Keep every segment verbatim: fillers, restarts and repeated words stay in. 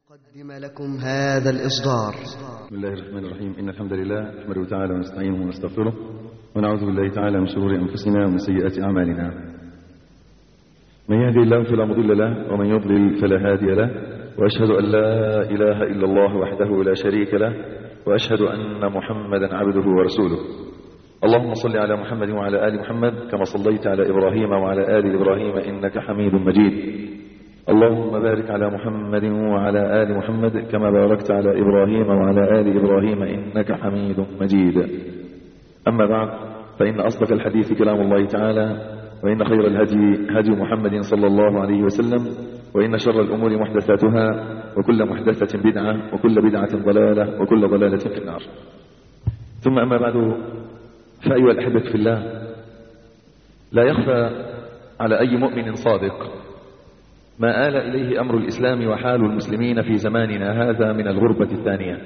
نقدم لكم هذا الإصدار. بسم الله الرحمن الرحيم. إن الحمد لله نحمده تعالى ونستعينه ونستغفره ونعوذ بالله تعالى من شرور أنفسنا ومن سيئات أعمالنا. من يهدي الله فلا مضل له ومن يضلل فلا هادي له، وأشهد أن لا إله إلا الله وحده لا شريك له، وأشهد أن محمدا عبده ورسوله. اللهم صل على محمد وعلى آل محمد كما صليت على إبراهيم وعلى آل إبراهيم إنك حميد مجيد. اللهم بارك على محمد وعلى آل محمد كما باركت على إبراهيم وعلى آل إبراهيم إنك حميد مجيد. أما بعد، فإن أصدق الحديث كلام الله تعالى، وإن خير الهدي هدي محمد صلى الله عليه وسلم، وإن شر الأمور محدثاتها، وكل محدثة بدعة، وكل بدعة ضلالة، وكل ضلالة في النار. ثم أما بعد، فأيها الأحبة في الله، لا يخفى على أي مؤمن صادق ما آل إليه أمر الإسلام وحال المسلمين في زماننا هذا من الغربة الثانية.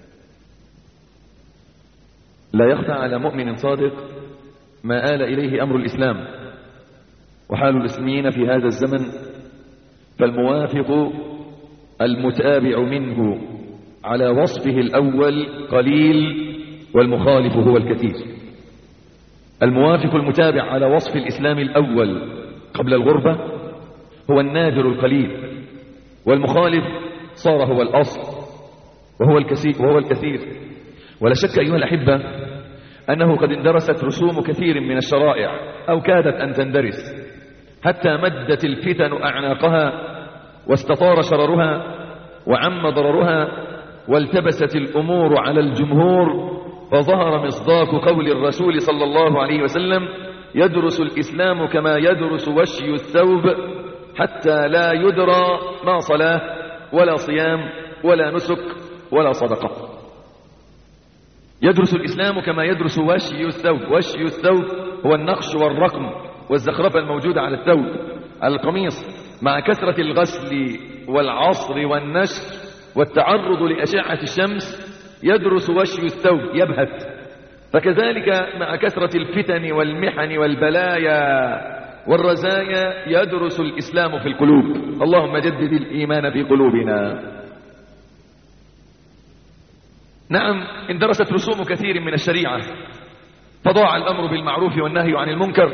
لا يخفى على مؤمن صادق ما آل إليه أمر الإسلام وحال المسلمين في هذا الزمن، فالموافق المتابع منه على وصفه الأول قليل، والمخالف هو الكثير. الموافق المتابع على وصف الإسلام الأول قبل الغربة هو النادر القليل، والمخالف صار هو الأصل وهو الكثير وهو الكثير. ولا شك أيها الأحبة أنه قد اندرست رسوم كثير من الشرائع، أو كادت أن تندرس، حتى مدت الفتن أعناقها واستطار شررها وعم ضررها، والتبست الأمور على الجمهور، فظهر مصداق قول الرسول صلى الله عليه وسلم: يدرس الإسلام كما يدرس وشي الثوب، حتى لا يدرى ما صلاة ولا صيام ولا نسك ولا صدقة. يدرس الإسلام كما يدرس وشي الثوب. وشي الثوب هو النقش والرقم والزخرفة الموجودة على الثوب، على القميص، مع كثرة الغسل والعصر والنشر والتعرض لأشعة الشمس يدرس وشي الثوب، يبهت. فكذلك مع كثرة الفتن والمحن والبلايا والرزايا يدرس الإسلام في القلوب. اللهم جدد الإيمان في قلوبنا. نعم، اندرست رسوم كثير من الشريعة، فضاع الأمر بالمعروف والنهي عن المنكر،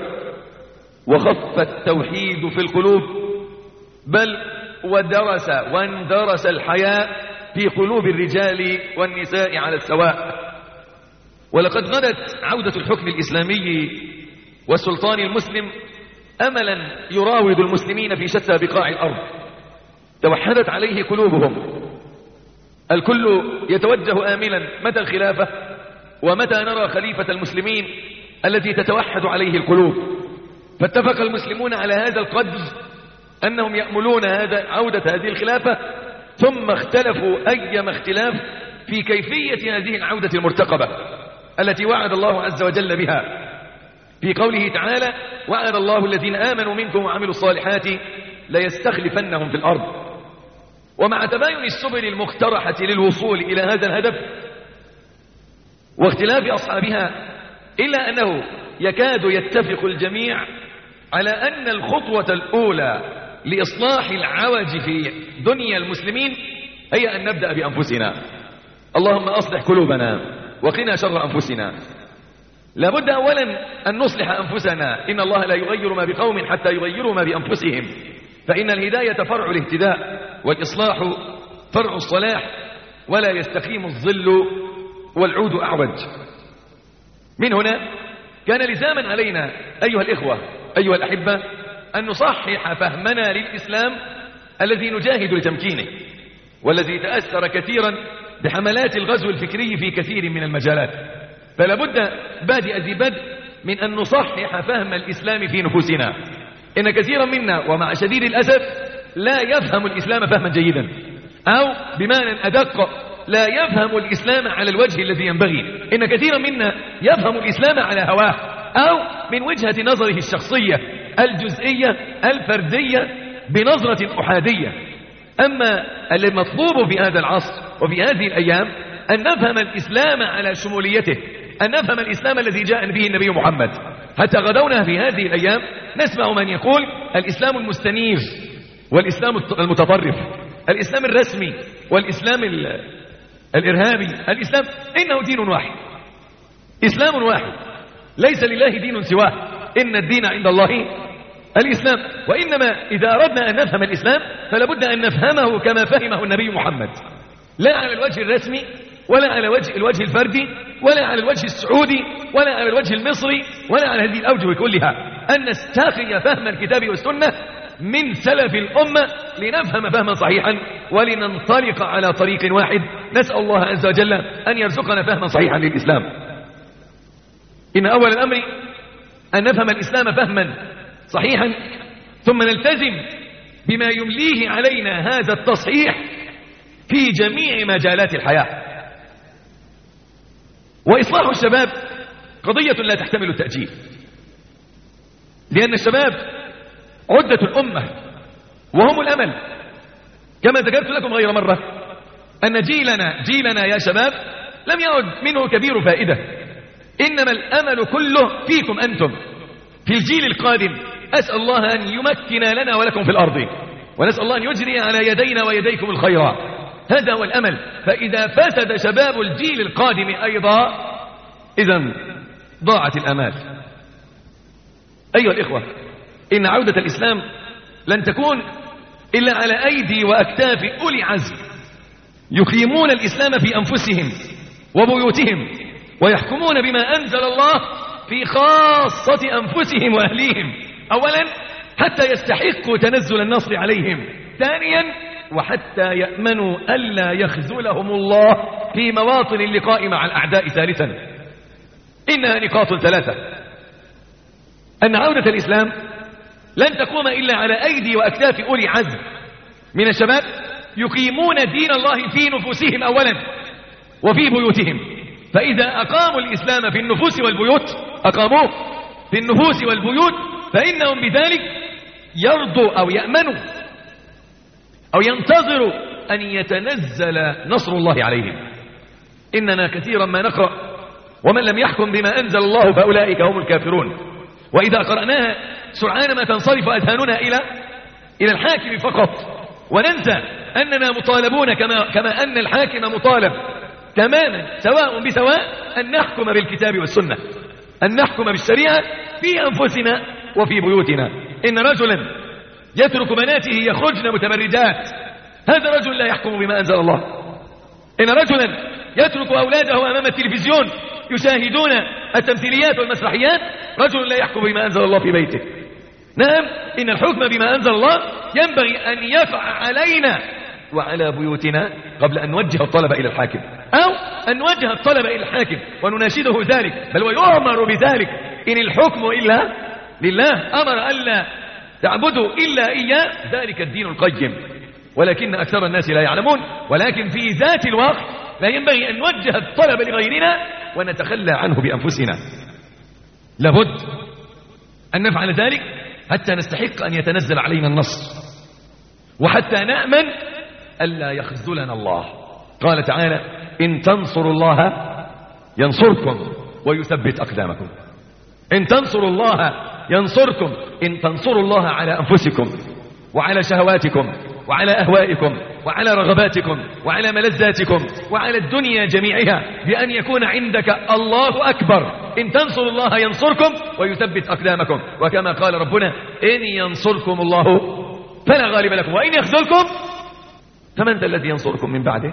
وخف التوحيد في القلوب، بل ودرس واندرس الحياء في قلوب الرجال والنساء على السواء. ولقد غدت عودة الحكم الإسلامي والسلطان المسلم أملا يراود المسلمين في شتى بقاع الأرض. توحدت عليه قلوبهم، الكل يتوجه آملا متى الخلافة، ومتى نرى خليفة المسلمين التي تتوحد عليه القلوب. فاتفق المسلمون على هذا القدر أنهم يأملون هذا عودة هذه الخلافة، ثم اختلفوا أيما اختلاف في كيفية هذه العودة المرتقبة التي وعد الله عز وجل بها في قوله تعالى: وعد الله الذين آمنوا منكم وعملوا الصالحات ليستخلفنهم في الأرض. ومع تباين السبل المقترحة للوصول إلى هذا الهدف واختلاف أصحابها، إلا أنه يكاد يتفق الجميع على أن الخطوة الأولى لإصلاح العوج في دنيا المسلمين هي أن نبدأ بأنفسنا. اللهم أصلح قلوبنا وقنا شر أنفسنا. لابد أولا أن نصلح أنفسنا. إن الله لا يغير ما بقوم حتى يغيروا ما بأنفسهم، فإن الهداية فرع الاهتداء، والإصلاح فرع الصلاح، ولا يستقيم الظل والعود أعوج. من هنا كان لزاما علينا أيها الإخوة أيها الأحبة أن نصحح فهمنا للإسلام الذي نجاهد لتمكينه، والذي تأثر كثيرا بحملات الغزو الفكري في كثير من المجالات. فلا بد بادئ ذي بدء من أن نصحح فهم الإسلام في نفوسنا. إن كثيرا منا ومع شديد الأسف لا يفهم الإسلام فهما جيدا، أو بمعنى أدق لا يفهم الإسلام على الوجه الذي ينبغي. إن كثيرا منا يفهم الإسلام على هواه، أو من وجهة نظره الشخصية الجزئية الفردية بنظرة أحادية. أما المطلوب في هذا العصر وفي هذه الأيام أن نفهم الإسلام على شموليته، أن نفهم الإسلام الذي جاء به النبي محمد. حتى غدونا في هذه الأيام نسمع من يقول الإسلام المستنير والإسلام المتطرف، الإسلام الرسمي والإسلام الإرهابي، الإسلام إنه دين واحد، إسلام واحد، ليس لله دين سواه، إن الدين عند الله الإسلام. وإنما إذا أردنا أن نفهم الإسلام فلا بد أن نفهمه كما فهمه النبي محمد، لا على الوجه الرسمي ولا على وجه الوجه الفردي ولا على الوجه السعودي ولا على الوجه المصري ولا على هذه الأوجه كلها، أن نستخي فهم الكتاب والسنة من سلف الأمة لنفهم فهما صحيحا ولننطلق على طريق واحد. نسأل الله عز وجل أن يرزقنا فهما صحيحا للإسلام. إن أول الأمر أن نفهم الإسلام فهما صحيحا، ثم نلتزم بما يمليه علينا هذا التصحيح في جميع مجالات الحياة. وإصلاح الشباب قضية لا تحتمل التأجيل، لأن الشباب عدة الأمة وهم الأمل. كما ذكرت لكم غير مرة أن جيلنا جيلنا يا شباب لم يعد منه كبير فائدة، إنما الأمل كله فيكم أنتم في الجيل القادم. أسأل الله أن يمكن لنا ولكم في الأرض، ونسأل الله أن يجري على يدينا ويديكم الخير، هذا هو الأمل. فإذا فسد شباب الجيل القادم أيضا إذن ضاعت الأمال. أيها الإخوة، إن عودة الإسلام لن تكون إلا على أيدي وأكتاف أولي عزم يقيمون الإسلام في أنفسهم وبيوتهم ويحكمون بما أنزل الله في خاصة أنفسهم وأهليهم، أولا حتى يستحقوا تنزل النصر عليهم، ثانيا وحتى يأمنوا ألا يخذلهم الله في مواطن اللقاء مع الأعداء، ثالثا إنها نقاط ثلاثة. أن عودة الإسلام لن تقوم إلا على أيدي وأكتاف أولي عزم من الشباب يقيمون دين الله في نفوسهم أولا وفي بيوتهم. فإذا أقاموا الإسلام في النفوس والبيوت أقاموه في النفوس والبيوت فإنهم بذلك يرضوا أو يأمنوا أو ينتظروا أن يتنزل نصر الله عليهم. إننا كثيرا ما نقرأ ومن لم يحكم بما أنزل الله فأولئك هم الكافرون، وإذا قرأناها سرعان ما تنصرف أذهاننا إلى إلى الحاكم فقط، وننسى أننا مطالبون كما, كما أن الحاكم مطالب تماما سواء بسواء أن نحكم بالكتاب والسنة، أن نحكم بالشريعة في أنفسنا وفي بيوتنا. إن رجلا يترك بناته يخرجن متبرجات، هذا رجل لا يحكم بما أنزل الله. إن رجلا يترك أولاده أمام التلفزيون يشاهدون التمثيليات والمسرحيات، رجل لا يحكم بما أنزل الله في بيته. نعم، إن الحكم بما أنزل الله ينبغي أن يقع علينا وعلى بيوتنا قبل أن نوجه الطلب إلى الحاكم، أو أن نوجه الطلب إلى الحاكم ونناشده ذلك، بل ويؤمر بذلك. إن الحكم إلا لله، أمر ألا تعبدوا إلا إياه، ذلك الدين القيم، ولكن أكثر الناس لا يعلمون. ولكن في ذات الوقت لا ينبغي أن نوجه الطلب لغيرنا ونتخلى عنه بأنفسنا، لابد أن نفعل ذلك حتى نستحق أن يتنزل علينا النصر، وحتى نأمن ألا يخذلنا الله. قال تعالى: إن تنصروا الله ينصركم ويثبت أقدامكم. إن تنصروا الله ينصركم، إن تنصروا الله على أنفسكم وعلى شهواتكم وعلى أهوائكم وعلى رغباتكم وعلى ملذاتكم وعلى الدنيا جميعها، بأن يكون عندك الله أكبر. إن تنصروا الله ينصركم ويثبت أقدامكم، وكما قال ربنا: إن ينصركم الله فلا غالب لكم وإن يخذلكم فمن ذا الذي ينصركم من بعده.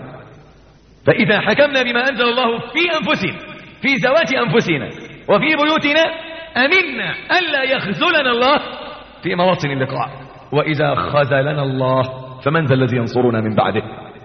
فإذا حكمنا بما أنزل الله في أنفسنا في ذوات أنفسنا وفي بيوتنا أمنا ألا يخذلنا الله في مواطن اللقاء، وإذا خذلنا الله فمن ذا الذي ينصرنا من بعده.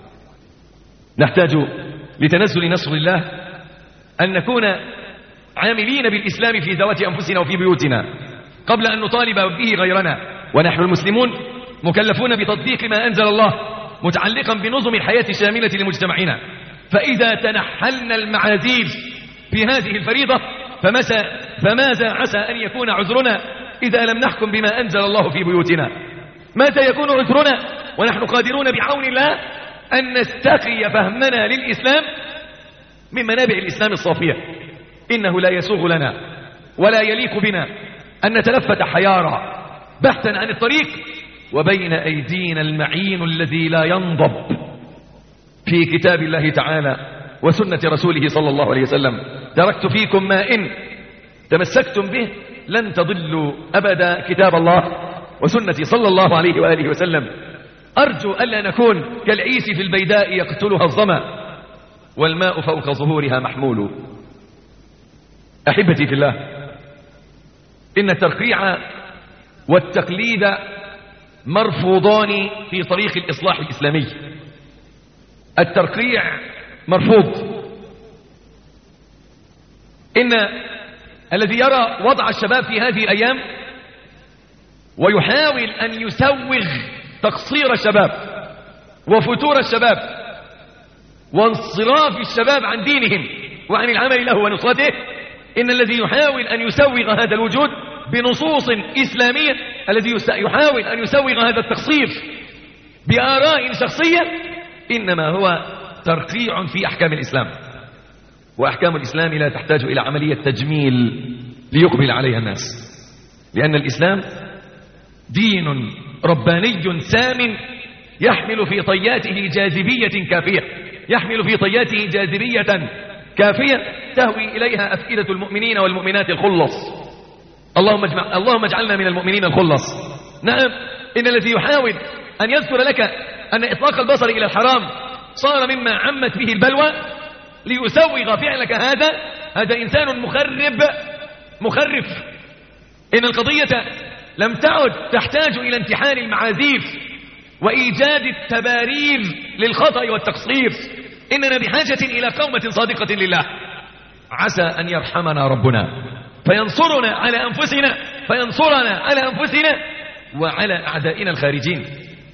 نحتاج لتنزل نصر الله أن نكون عاملين بالإسلام في ذوات أنفسنا وفي بيوتنا قبل أن نطالب به غيرنا. ونحن المسلمون مكلفون بتطبيق ما أنزل الله متعلقا بنظم الحياة الشاملة لمجتمعنا. فإذا تنحلنا المعاذير في هذه الفريضة فماذا عسى أن يكون عذرنا إذا لم نحكم بما أنزل الله في بيوتنا؟ ماذا يكون عذرنا ونحن قادرون بعون الله أن نستقي فهمنا للإسلام من منابع الإسلام الصافية؟ إنه لا يسوغ لنا ولا يليق بنا أن نتلفت حيارى بحثا عن الطريق وبين أيدينا المعين الذي لا ينضب في كتاب الله تعالى وسنة رسوله صلى الله عليه وسلم. تركت فيكم ما إن تمسكتم به لن تضلوا أبدا كتاب الله وسنة صلى الله عليه وآله وسلم. أرجو ألا نكون كالعيس في البيداء يقتلها الظما والماء فوق ظهورها محمول. أحبتي في الله، إن الترقيع والتقليد مرفوضان في طريق الإصلاح الإسلامي. الترقيع مرفوض. إن الذي يرى وضع الشباب في هذه الأيام ويحاول أن يسوغ تقصير الشباب وفتور الشباب وانصراف الشباب عن دينهم وعن العمل له ونصرته، إن الذي يحاول أن يسوغ هذا الوجود بنصوص إسلامية، الذي يحاول أن يسوغ هذا التقصير بآراء شخصية، إنما هو ترقيع في أحكام الإسلام. وأحكام الإسلام لا تحتاج إلى عملية تجميل ليقبل عليها الناس، لأن الإسلام دين رباني سام يحمل في طياته جاذبية كافية، يحمل في طياته جاذبية كافية تهوي إليها أفئدة المؤمنين والمؤمنات الخلص. اللهم اجمع اللهم اجعلنا من المؤمنين الخلص. نعم، إن الذي يحاول أن يذكر لك أن إطلاق البصر إلى الحرام صار مما عمت به البلوى ليسوغ فعلك هذا، هذا إنسان مخرب مخرف. إن القضية لم تعد تحتاج إلى امتحان المعاذير وإيجاد التبارير للخطأ والتقصير. إننا بحاجة إلى قومة صادقة لله، عسى أن يرحمنا ربنا فينصرنا على أنفسنا فينصرنا على أنفسنا وعلى أعدائنا الخارجين.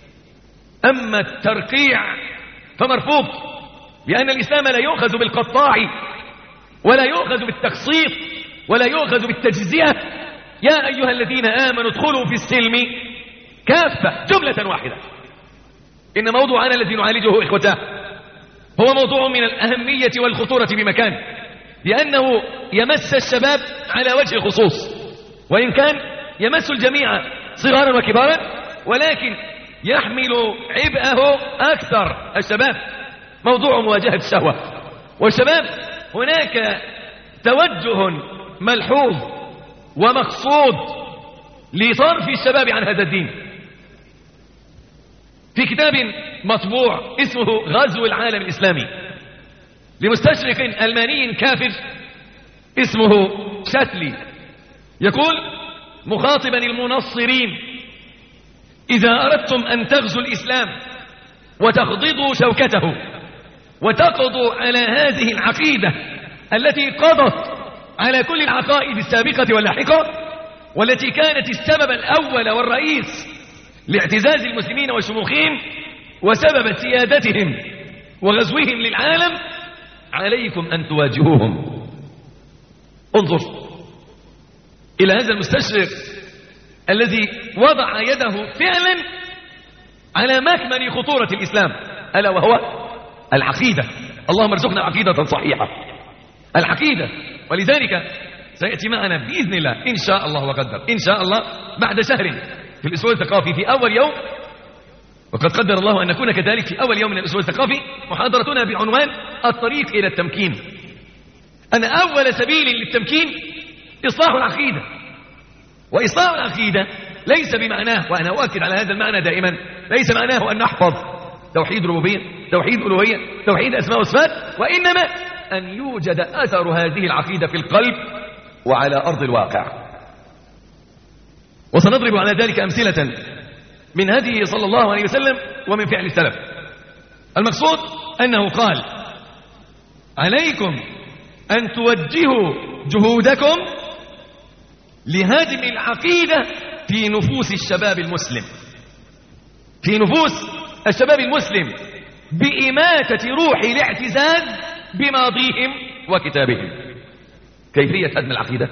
أما الترقيع فمرفوض، لأن الإسلام لا يؤخذ بالقطاع ولا يؤخذ بالتقسيط ولا يؤخذ بالتجزئة. يا أيها الذين آمنوا ادخلوا في السلم كافة جملة واحدة. إن موضوعنا الذي نعالجه إخوته هو موضوع من الأهمية والخطورة بمكان، لأنه يمس الشباب على وجه الخصوص، وإن كان يمس الجميع صغارا وكبارا، ولكن يحمل عبئه أكثر الشباب. موضوع مواجهة الشهوة والشباب، هناك توجه ملحوظ ومقصود لصرف الشباب عن هذا الدين. في كتاب مطبوع اسمه غزو العالم الإسلامي لمستشرق ألماني كافر اسمه شاتلي، يقول مخاطبا المنصرين: إذا أردتم أن تغزوا الإسلام وتخضضوا شوكته وتقضوا على هذه العقيدة التي قضت على كل العقائد السابقة واللاحقة، والتي كانت السبب الأول والرئيس لاعتزاز المسلمين وشموخهم وسبب سيادتهم وغزوهم للعالم، عليكم أن تواجهوهم. انظر إلى هذا المستشرق الذي وضع يده فعلا على مكمن خطورة الإسلام، ألا وهو العقيدة. اللهم ارزقنا عقيدة صحيحة، العقيدة. ولذلك سيأتي معنا بإذن الله إن شاء الله وقدر إن شاء الله بعد شهر في الأسبوع الثقافي في أول يوم، وقد قدر الله أن نكون كذلك في أول يوم من الأسبوع الثقافي، محاضرتنا بعنوان الطريق إلى التمكين. أن أول سبيل للتمكين إصلاح العقيدة. وإصلاح العقيدة ليس بمعناه، وأنا أؤكد على هذا المعنى دائما، ليس معناه أن نحفظ توحيد ربوبية، توحيد ألوهية، توحيد أسماء وصفات، وإنما أن يوجد أثر هذه العقيدة في القلب وعلى أرض الواقع. وسنضرب على ذلك أمثلة من هديه صلى الله عليه وسلم ومن فعل السلف. المقصود أنه قال: عليكم أن توجهوا جهودكم لهدم العقيدة في نفوس الشباب المسلم، في نفوس الشباب المسلم، بإماتة روح الاعتزاز بماضيهم وكتابهم. كيفية هدم العقيدة؟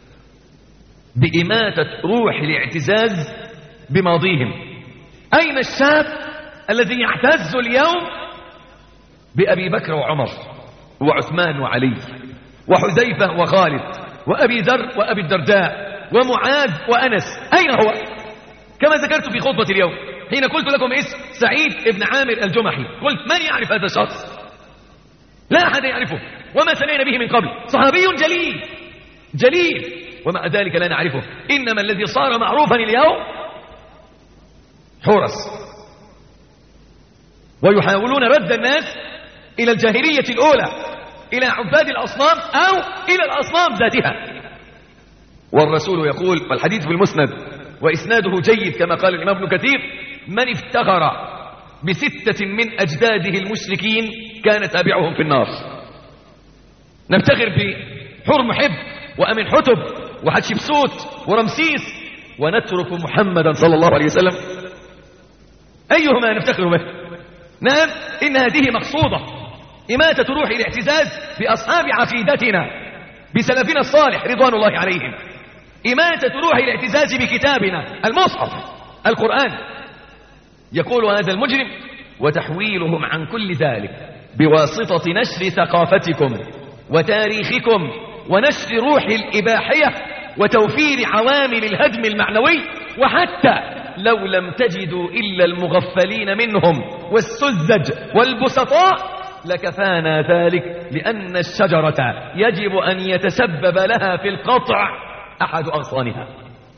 بإماتة روح الاعتزاز بماضيهم. أين الشاب الذي يعتز اليوم بأبي بكر وعمر وعثمان وعلي وحذيفة وخالد وأبي ذر وأبي الدرداء ومعاذ وأنس؟ أين هو؟ كما ذكرت في خطبة اليوم حين قلت لكم اسم سعيد بن عامر الجمحي، قلت من يعرف هذا الشخص؟ لا أحد يعرفه، وما سمعنا به من قبل. صحابي جليل جليل ومع ذلك لا نعرفه. إنما الذي صار معروفا اليوم حورس، ويحاولون رد الناس إلى الجاهلية الأولى، إلى عباد الأصنام أو إلى الأصنام ذاتها. والرسول يقول، والحديث في المسند وإسناده جيد كما قال الإمام ابن كثير: من افتخر بستة من أجداده المشركين كان تابعهم في النار. نفتخر بحور محب وأمين حتب وحتشبسوت ورمسيس ونترك محمدا صلى الله عليه وسلم، أيهما نفتخر به؟ نعم، إن هذه مقصودة، إماتة روح الاعتزاز بأصحاب عقيدتنا بسلفنا الصالح رضوان الله عليهم، إماتة روح الاعتزاز بكتابنا المصحف القرآن. يقول هذا المجرم: وتحويلهم عن كل ذلك بواسطة نشر ثقافتكم وتاريخكم ونشر روح الإباحية وتوفير عوامل الهدم المعنوي، وحتى لو لم تجدوا إلا المغفلين منهم والسذج والبسطاء لكفانا ذلك، لأن الشجرة يجب أن يتسبب لها في القطع أحد أغصانها.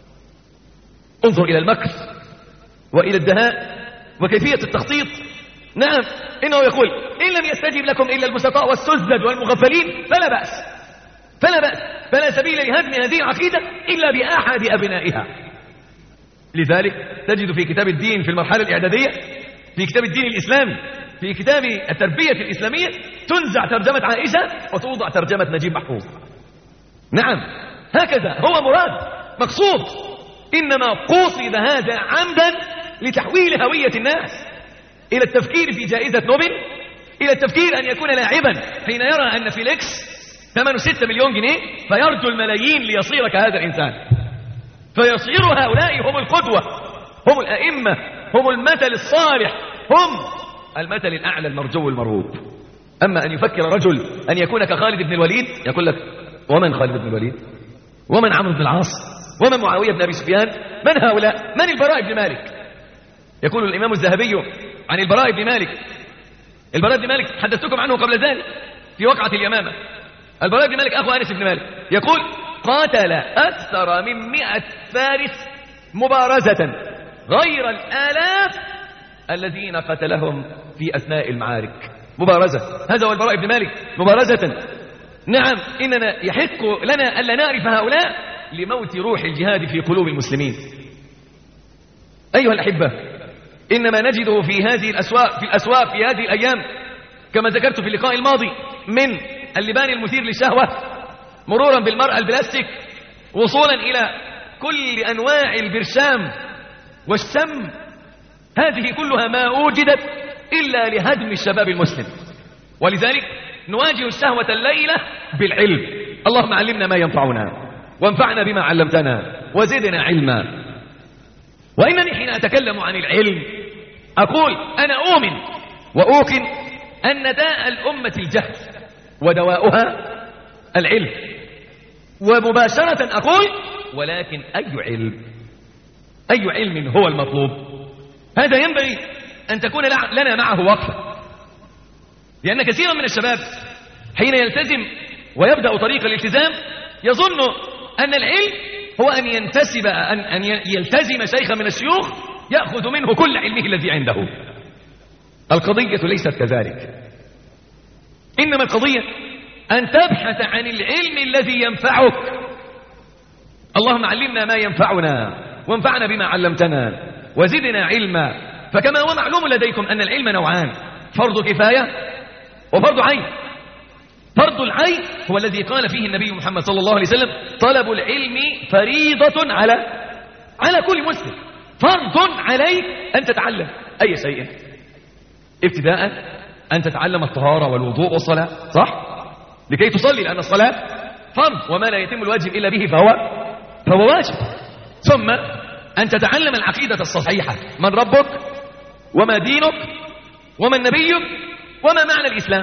انظر إلى المكر وإلى الدهاء وكيفية التخطيط. نعم، إنه يقول: إن لم يستجب لكم إلا البسطاء والسذج والمغفلين فلا بأس فلا بأس فلا سبيل لهدم هذه العقيدة إلا بأحد أبنائها. لذلك تجد في كتاب الدين في المرحلة الإعدادية، في كتاب الدين الإسلامي، في كتاب التربية الإسلامية، تنزع ترجمة عائشة وتوضع ترجمة نجيب محفوظ. نعم، هكذا هو مراد مقصود، إنما قصد هذا عمدا لتحويل هوية الناس إلى التفكير في جائزة نوبل، إلى التفكير أن يكون لاعبا حين يرى أن فيليكس ثمنه ستة مليون جنيه فيرجو الملايين ليصير كهذا الإنسان، فيصير هؤلاء هم القدوة، هم الأئمة، هم المثل الصالح، هم المثل الأعلى المرجو المرهوب. أما أن يفكر رجل أن يكون كخالد بن الوليد، يقول لك: ومن خالد بن الوليد؟ ومن عمرو بن العاص؟ ومن معاوية بن أبي سفيان؟ من هؤلاء؟ من البراء بن مالك؟ يقول الإمام الذهبي عن البراء بن مالك، البراء بن مالك حدثتكم عنه قبل ذلك في وقعة اليمامة. البراء بن مالك أخو أنس بن مالك، يقول: قاتل أكثر من مئة فارس مبارزة غير الآلاف الذين قتلهم في أثناء المعارك. مبارزة، هذا هو البراء بن مالك، مبارزة. نعم، إننا يحق لنا ألا نعرف هؤلاء لموت روح الجهاد في قلوب المسلمين. أيها الأحبة، إنما نجده في هذه الأسواق في الأسواق في هذه الأيام كما ذكرت في اللقاء الماضي، من اللبان المثير للشهوة مرورا بالمرأة البلاستيك وصولا إلى كل أنواع البرشام والسم، هذه كلها ما وجدت إلا لهدم الشباب المسلم. ولذلك نواجه الشهوة الليلة بالعلم. اللهم علمنا ما ينفعنا وانفعنا بما علمتنا وزدنا علما. وإنني حين أتكلم عن العلم أقول: أنا أؤمن وأوقن أن داء الأمة الجهل ودواؤها العلم، ومباشرة أقول: ولكن أي علم؟ أي علم هو المطلوب؟ هذا ينبغي أن تكون لنا معه وقفة، لأن كثيرا من الشباب حين يلتزم ويبدأ طريق الالتزام يظن أن العلم هو أن ينتسب أن, أن يلتزم شيخا من الشيوخ يأخذ منه كل علمه الذي عنده. القضية ليست كذلك، إنما القضية أن تبحث عن العلم الذي ينفعك. اللهم علمنا ما ينفعنا وانفعنا بما علمتنا وزدنا علما. فكما هو معلوم لديكم أن العلم نوعان: فرض كفاية وفرض عين. فرض العين هو الذي قال فيه النبي محمد صلى الله عليه وسلم: طلب العلم فريضة على على كل مسلم. فرض عليك أن تتعلم أي شيء، ابتداء أن تتعلم الطهارة والوضوء والصلاة، صح؟ لكي تصلي، لأن الصلاة فرض، وما لا يتم الواجب إلا به فهو فهو واجب. ثم أن تتعلم العقيدة الصحيحة: من ربك وما دينك ومن نبيك وما معنى الإسلام.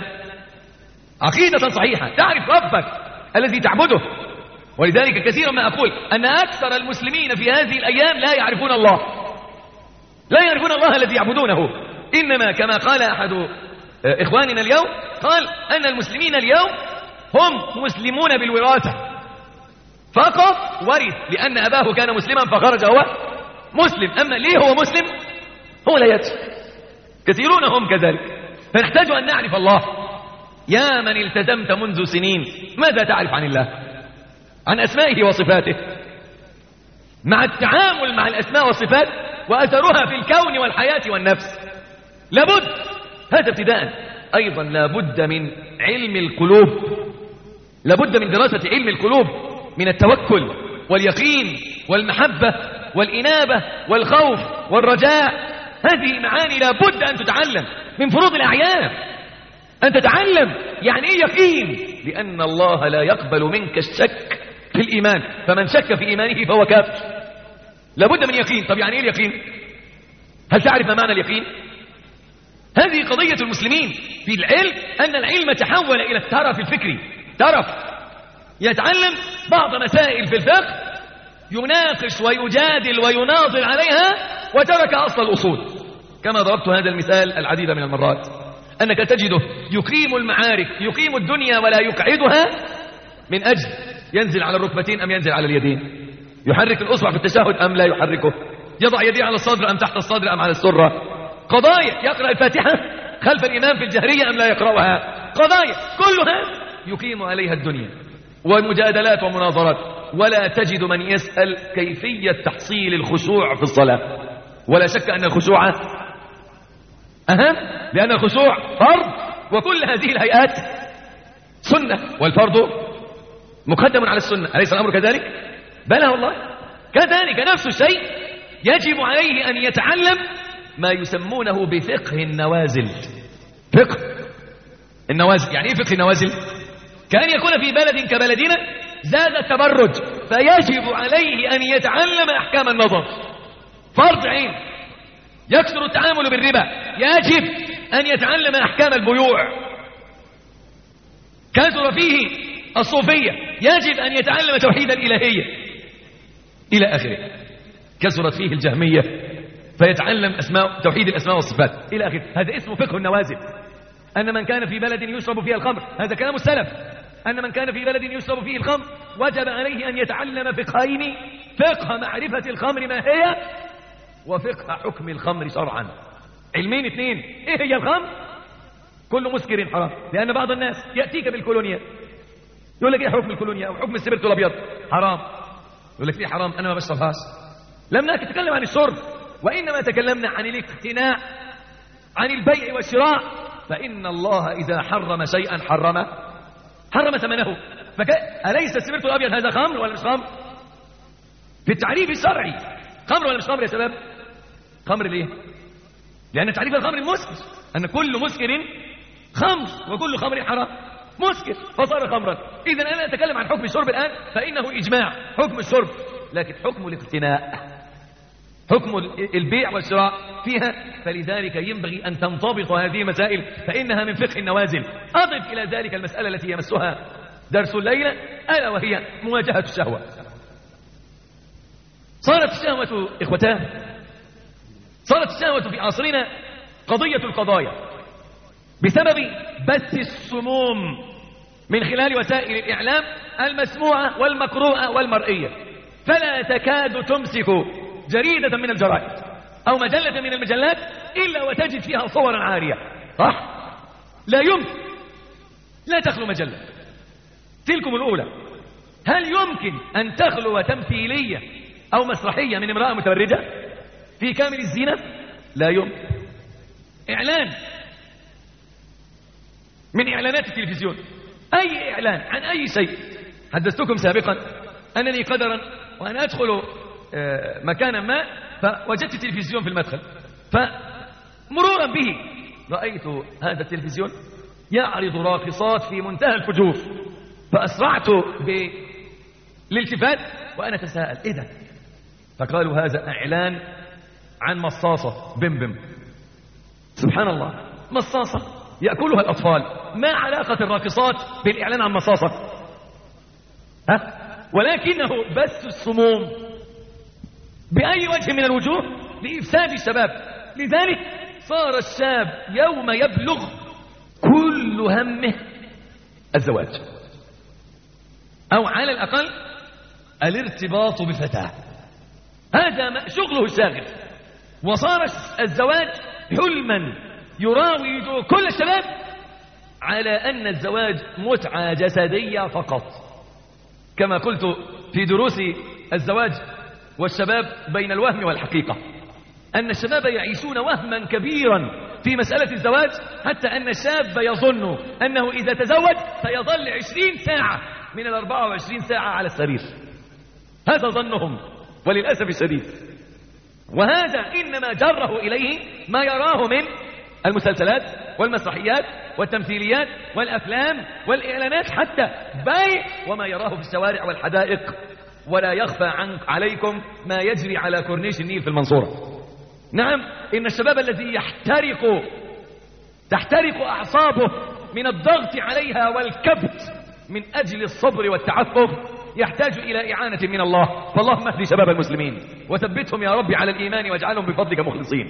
عقيدة صحيحة، تعرف ربك الذي تعبده. ولذلك كثيرا ما أقول أن أكثر المسلمين في هذه الأيام لا يعرفون الله، لا يعرفون الله الذي يعبدونه، إنما كما قال أحد إخواننا اليوم، قال أن المسلمين اليوم هم مسلمون بالوراثة فقط، ورث لأن أباه كان مسلما فخرج هو مسلم، أما ليه هو مسلم هو لا يدري. كثيرون هم كذلك. فنحتاج أن نعرف الله. يا من التزمت منذ سنين، ماذا تعرف عن الله؟ عن أسمائه وصفاته، مع التعامل مع الأسماء والصفات وأثرها في الكون والحياة والنفس. لابد، هذا ابتداء. أيضا لابد من علم القلوب، لابد من دراسة علم القلوب، من التوكل واليقين والمحبة والإنابة والخوف والرجاء. هذه معاني لابد أن تتعلم، من فروض الأعيان أن تتعلم يعني إيه يقين، لأن الله لا يقبل منك الشك في الإيمان، فمن شك في إيمانه فهو كافر. لابد من يقين. طب يعني إيه اليقين؟ هل تعرف ما معنى اليقين؟ هذه قضية المسلمين في العلم، أن العلم تحول إلى الترف الفكري. ترف، يتعلم بعض مسائل في الفقه، يناقش ويجادل ويناظر عليها، وترك أصل الأصول. كما ضربت هذا المثال العديد من المرات، أنك تجده يقيم المعارك، يقيم الدنيا ولا يقعدها، من أجل ينزل على الركبتين أم ينزل على اليدين، يحرك الأصبع في التشهد أم لا يحركه، يضع يديه على الصدر أم تحت الصدر أم على السرة، قضايا يقرأ الفاتحة خلف الإمام في الجهرية أم لا يقرأها، قضايا كلها يقيم عليها الدنيا ومجادلات ومناظرات. ولا تجد من يسأل كيفية تحصيل الخشوع في الصلاة. ولا شك أن الخشوع أهم، لأن الخشوع فرض، وكل هذه الهيئات سنة، والفرض مقدم على السنة. أليس الأمر كذلك؟ بلى والله كذلك. نفس الشيء يجب عليه أن يتعلم ما يسمونه بفقه النوازل. فقه النوازل يعني إيه فقه النوازل؟ كأن يكون في بلد كبلدنا زاد التبرج، فيجب عليه أن يتعلم أحكام النظر، فرض عين. يكثر التعامل بالربا، يجب أن يتعلم أحكام البيوع. كثر فيه الصوفية، يجب أن يتعلم توحيد الإلهية إلى آخره. كثرت فيه الجهمية، فيتعلم أسماء توحيد الأسماء والصفات إلى آخره. هذا اسمه فقه النوازل. أن من كان في بلد يشرب فيها الخمر، هذا كلام السلف، أن من كان في بلد يشرب فيه الخمر وجب عليه أن يتعلم فقهين: فقه معرفة الخمر ما هي، وفقه حكم الخمر شرعا. علمين اثنين. ايه هي الخمر؟ كل مسكر حرام، لأن بعض الناس يأتيك بالكولونيا يقول لك ايه حكم الكولونيا او حكم السبرتو الابيض؟ حرام. يقول لك ليه حرام؟ انا ما بشربهاش. لم نتكلم عن الشرب، وإنما تكلمنا عن الاقتناء، عن البيع والشراء. فإن الله إذا حرم شيئا حرمه، حرم ثمنه. فك... أليس السبرتو الابيض هذا خمر ولا مش خمر؟ في التعريف الشرعي خمر ولا مش خمر يا شباب؟ خمر ليه؟ لأن تعريف الخمر المسكر، أن كل مسكر خمر وكل خمر حرام، مسكر فصار خمرا. إذا أنا أتكلم عن حكم الشرب الآن، فإنه إجماع حكم الشرب، لكن حكم الاقتناء، حكم البيع والشراء فيها. فلذلك ينبغي أن تنضبط هذه المسائل، فإنها من فقه النوازل. أضف إلى ذلك المسألة التي يمسها درس الليلة، ألا وهي مواجهة الشهوة. صارت الشهوة إخوتان، صارت الشهوة في عصرنا قضية القضايا بسبب بث السموم من خلال وسائل الإعلام المسموعة والمقروءة والمرئية. فلا تكاد تمسك جريدة من الجرائد أو مجلة من المجلات إلا وتجد فيها صورا عارية، صح؟ لا يمكن، لا تخلو مجلة. تلكم الأولى. هل يمكن أن تخلو تمثيلية أو مسرحية من امرأة متبرجة في كامل الزينة؟ لا يمكن. إعلان من إعلانات التلفزيون، أي إعلان عن أي شيء. حدثتكم سابقا أنني قدرا وأنا أدخل مكانا ما فوجدت تلفزيون في المدخل، فمرورا به رأيت هذا التلفزيون يعرض راقصات في منتهى الفجور، فأسرعت بالالتفات وأنا تساءل إيه ده؟ فقالوا هذا إعلان عن مصاصة بمبم. سبحان الله، مصاصة يأكلها الأطفال، ما علاقة الراقصات بالإعلان عن مصاصة؟ ها؟ ولكنه بث السموم بأي وجه من الوجوه لإفساد الشباب. لذلك صار الشاب يوم يبلغ كل همه الزواج، أو على الأقل الارتباط بفتاة، هذا شغله الشاغل. وصار الزواج حلما يراود كل الشباب على أن الزواج متعة جسدية فقط. كما قلت في دروس الزواج والشباب بين الوهم والحقيقة، أن الشباب يعيشون وهما كبيرا في مسألة الزواج، حتى أن الشاب يظن أنه إذا تزوج سيظل عشرين ساعة من الأربعة وعشرين ساعة على السرير. هذا ظنهم وللأسف الشديد. وهذا إنما جره إليه ما يراه من المسلسلات والمسرحيات والتمثيليات والأفلام والإعلانات، حتى بيع وما يراه في الشوارع والحدائق. ولا يخفى عن عليكم ما يجري على كورنيش النيل في المنصورة. نعم، إن الشباب الذي يحترق تحترق أعصابه من الضغط عليها والكبت من أجل الصبر والتعفف يحتاج إلى إعانة من الله. فاللهم اهد شباب المسلمين وثبتهم يا رب على الإيمان واجعلهم بفضلك مخلصين.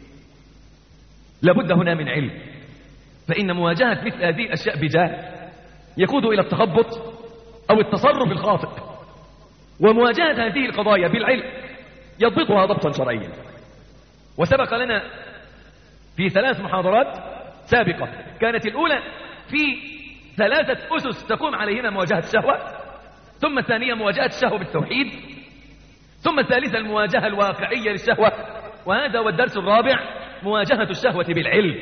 لابد هنا من علم، فإن مواجهة مثل هذه الأشياء بجهل يقود إلى التخبط أو التصرف الخاطئ، ومواجهة هذه القضايا بالعلم يضبطها ضبطا شرعيا. وسبق لنا في ثلاث محاضرات سابقة، كانت الأولى في ثلاثة أسس تقوم عليهما مواجهة الشهوة، ثم الثانية مواجهة الشهوة بالتوحيد، ثم الثالثة المواجهة الواقعية للشهوة، وهذا هو الدرس الرابع مواجهة الشهوة بالعلم.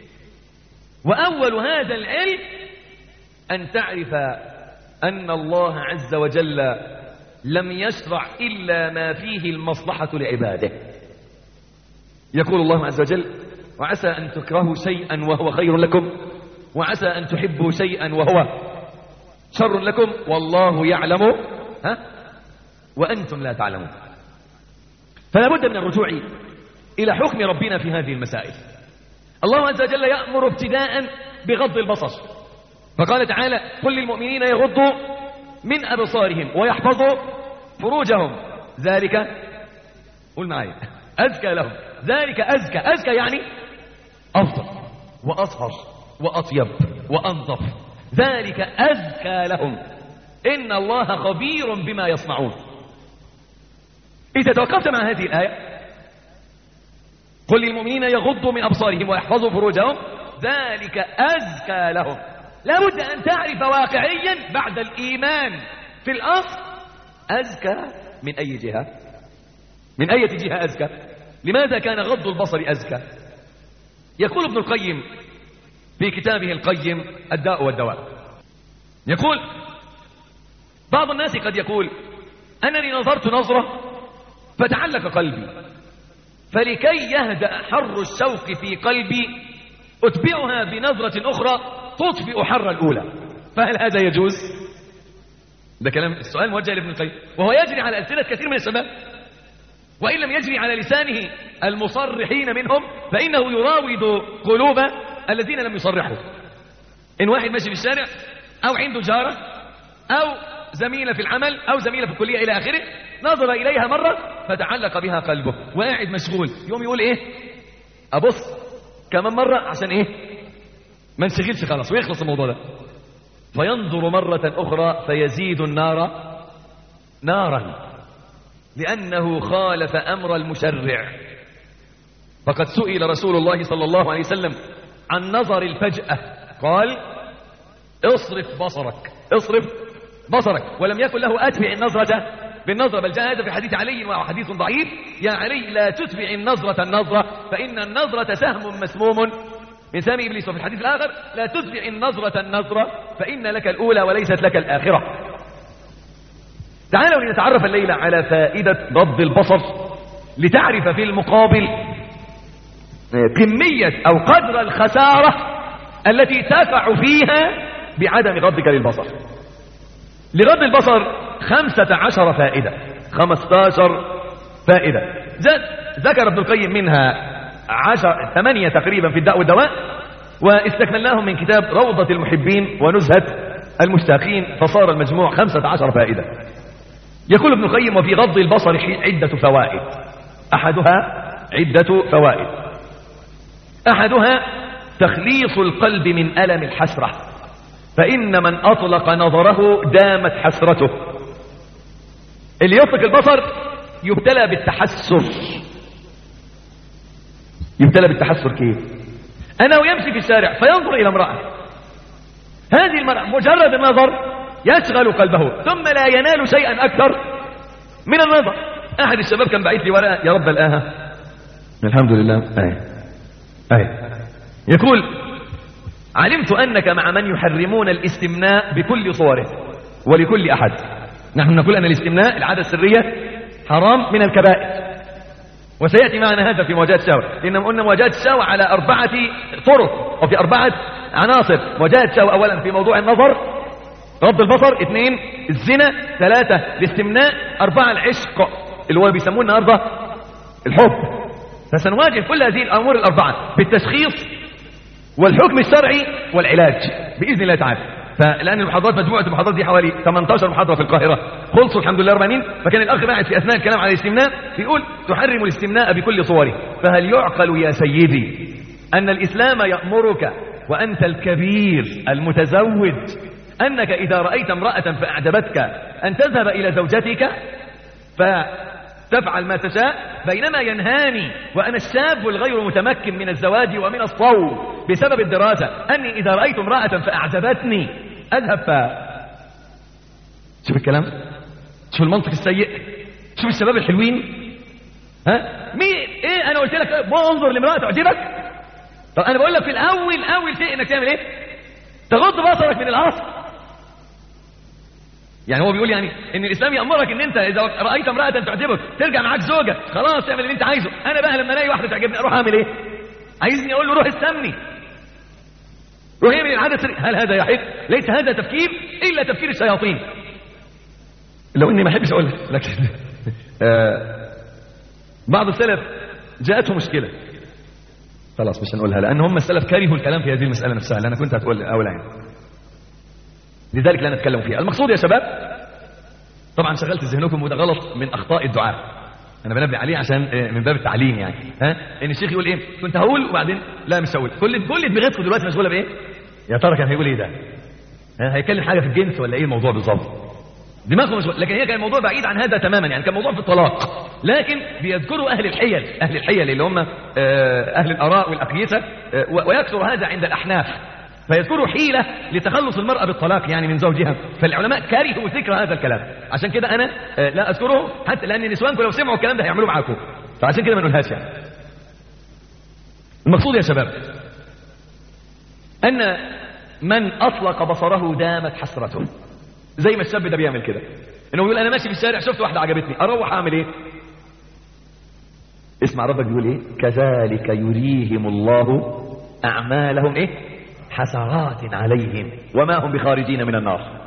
وأول هذا العلم أن تعرف أن الله عز وجل لم يشرع إلا ما فيه المصلحة لعباده. يقول الله عز وجل: وعسى أن تكرهوا شيئا وهو خير لكم، وعسى أن تحبوا شيئا وهو شر لكم، والله يعلم ها وأنتم لا تعلمون. فلا بد من الرجوع إلى حكم ربنا في هذه المسائل. الله عز وجل يأمر ابتداء بغض البصر، فقال تعالى: قل للمؤمنين يغضوا من أبصارهم ويحفظوا فروجهم، ذلك قل معايا أزكى لهم. ذلك أزكى، أزكى يعني أفضل وأطهر وأطيب وأنظف. ذلك أزكى لهم إن الله خبير بما يصنعون. إذا توقفت مع هذه الآية: قل للمؤمنين يغضوا من أبصارهم ويحفظوا فروجهم ذلك أزكى لهم، لا بد أن تعرف واقعيا بعد الإيمان في الأصل أزكى من أي جهة؟ من أي جهة أزكى؟ لماذا كان غض البصر أزكى؟ يقول ابن القيم في كتابه القيم الداء والدواء، يقول: بعض الناس قد يقول: أنني نظرت نظرة فتعلق قلبي، فلكي يهدأ حر الشوق في قلبي أتبعها بنظرة أخرى تطفئ حر الأولى، فهل هذا يجوز؟ ده كلام السؤال موجه لابن القيم، وهو يجري على ألسنة كثير من الشباب، وإن لم يجري على لسانه المصرحين منهم فإنه يراود قلوب الذين لم يصرحوا. إن واحد ماشي في الشارع أو عنده جارة أو زميلة في العمل أو زميلة في الكلية إلى آخره، نظر إليها مرة فتعلق بها قلبه وقاعد مشغول، يوم يقول إيه؟ أبص كمان مرة عشان إيه؟ ما نشغلش خلاص ويخلص الموضوع ده. فينظر مرة أخرى فيزيد النار نارا لأنه خالف أمر المشرع. فقد سئل رسول الله صلى الله عليه وسلم عن نظر الفجأة، قال: اصرف بصرك، اصرف بصرك، ولم يكن له أتبع النظرة بالنظرة، بل جاء هذا في حديث علي وهو حديث ضعيف: يا علي لا تتبع النظرة النظرة فإن النظرة سهم مسموم من سهم إبليس. وفي الحديث الآخر: لا تتبع النظرة النظرة فإن لك الأولى وليست لك الآخرة. تعالوا لنتعرف الليلة على فائدة غض البصر، لتعرف في المقابل كمية أو قدر الخسارة التي تقع فيها بعدم غضك للبصر. لغض البصر خمسة عشر فائدة، خمسة عشر فائدة ذكر ابن القيم منها عشر ثمانية تقريبا في الداء والدواء، واستكملناهم من كتاب روضة المحبين ونزهة المشتاقين، فصار المجموع خمسة عشر فائدة. يقول ابن القيم: وفي غض البصر عدة فوائد، أحدها عدة فوائد. أحدها تخليص القلب من ألم الحسرة، فإن من أطلق نظره دامت حسرته. اللي يطلق البصر يبتلى بالتحسر. يبتلى بالتحسر كيف؟ أنه يمشي في الشارع فينظر إلى امرأة، هذه المرأة مجرد النظر يشغل قلبه ثم لا ينال شيئا أكثر من النظر. أحد الشباب كان بعيد لي ورقة، يا رب الآها الحمد لله أي أي يقول: علمت أنك مع من يحرمون الاستمناء بكل صوره ولكل أحد. نحن نقول أن الاستمناء العادة السرية حرام من الكبائر، وسيأتي معنا هذا في مواجهة الشهوة، لأن قلنا مواجهة الشهوة على أربعة طرق وفي أربعة عناصر. مواجهة الشهوة أولا في موضوع النظر، غض البصر، اثنين الزنا، ثلاثة الاستمناء، أربعة العشق اللي هو بيسموه النهارده الحب. فسنواجه كل هذه الأمور الأربعة بالتشخيص والحكم الشرعي والعلاج بإذن الله تعالى. فلأن المحاضرات مجموعة المحاضرات دي حوالي ثمانية عشر محاضرة في القاهرة، خلصوا الحمد لله أربعين. فكان الأخ باعت في أثناء الكلام على الاستمناء بيقول: تحرم الاستمناء بكل صوره، فهل يعقل يا سيدي أن الإسلام يأمرك وأنت الكبير المتزوج أنك إذا رأيت امرأة فأعجبتك أن تذهب إلى زوجتك فتفعل ما تشاء، بينما ينهاني وأنا الشاب الغير متمكن من الزواج ومن الصوم بسبب الدراسة أني إذا رأيت امرأة فأعجبتني أذهب ف... شوف الكلام، شوف المنطق السيء، شوف الشباب الحلوين. ها مين ايه؟ انا قلت لك انظر لامرأة تعجبك. طب انا بقول لك في الاول اول شيء انك تعمل ايه؟ تغض بصرك من العصر. يعني هو بيقول يعني ان الاسلام يامرك ان انت اذا رايت امراه تعجبك ترجع معاك زوجك، خلاص تعمل اللي انت عايزه. انا بقى لما الاقي واحده تعجبني اروح اعمل ايه؟ عايزني اقول له روح استمني، روح اعمل العاده السريه. هل هذا يحق؟ ليس هذا تفكير الا تفكير الشياطين. لو اني ما احبش اقولها لكن آه بعض السلف جاءته مشكله، خلاص مش هنقولها لان هم السلف كرهوا الكلام في هذه المساله نفسها اللي انا كنت هتقول اول عين، لذلك لا نتكلم فيها. المقصود يا شباب، طبعا شغلت ذهنكم وده غلط من اخطاء الدعاء، انا بنبه عليه عشان من باب التعليم يعني. ها ان الشيخ يقول ايه كنت هقول وبعدين لا مش هقول. كل كل دماغتكم دلوقتي مشغوله بايه؟ يا ترى كان هيقول ايه ده؟ ها هيكلم حاجه في الجنس ولا ايه الموضوع بالظبط؟ دماغهم مشغوله. لكن هي كان الموضوع بعيد عن هذا تماما، يعني كان موضوع في الطلاق، لكن بيذكروا اهل الحيل، اهل الحيل اللي هم اهل الاراء والاقيسه، ويكثر هذا عند الاحناف، فيذكروا حيلة لتخلص المرأة بالطلاق يعني من زوجها. فالعلماء كرهوا ذكر هذا الكلام، عشان كده أنا لا أذكره، حتى لأن نسوانكم لو سمعوا الكلام ده هيعملوا معاكم، فعشان كده ما نقولهاش يعني. المقصود يا شباب أن من أطلق بصره دامت حسرته، زي ما الشاب ده بيعمل كده، إنه يقول أنا ماشي في الشارع شفت واحدة عجبتني، أروح أعمل إيه؟ اسمع ربك بيقول إيه؟ كذلك يريهم الله أعمالهم إيه؟ حسرات عليهم وما هم بخارجين من النار.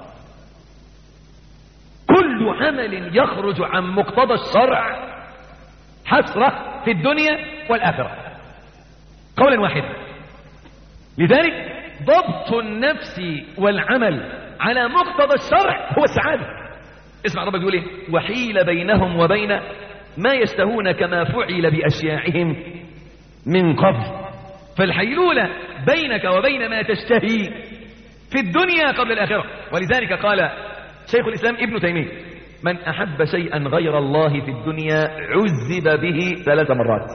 كل عمل يخرج عن مقتضى الشرع حسرة في الدنيا والآخرة قولا واحدا. لذلك ضبط النفس والعمل على مقتضى الشرع هو السعادة. اسمع ربك يقول ايه؟ وحيل بينهم وبين ما يشتهون كما فعل بأشياعهم من قبل. فالحيلولة بينك وبين ما تشتهي في الدنيا قبل الآخرة. ولذلك قال شيخ الإسلام ابن تيمية من أحب شيئا غير الله في الدنيا عذب به ثلاث مرات،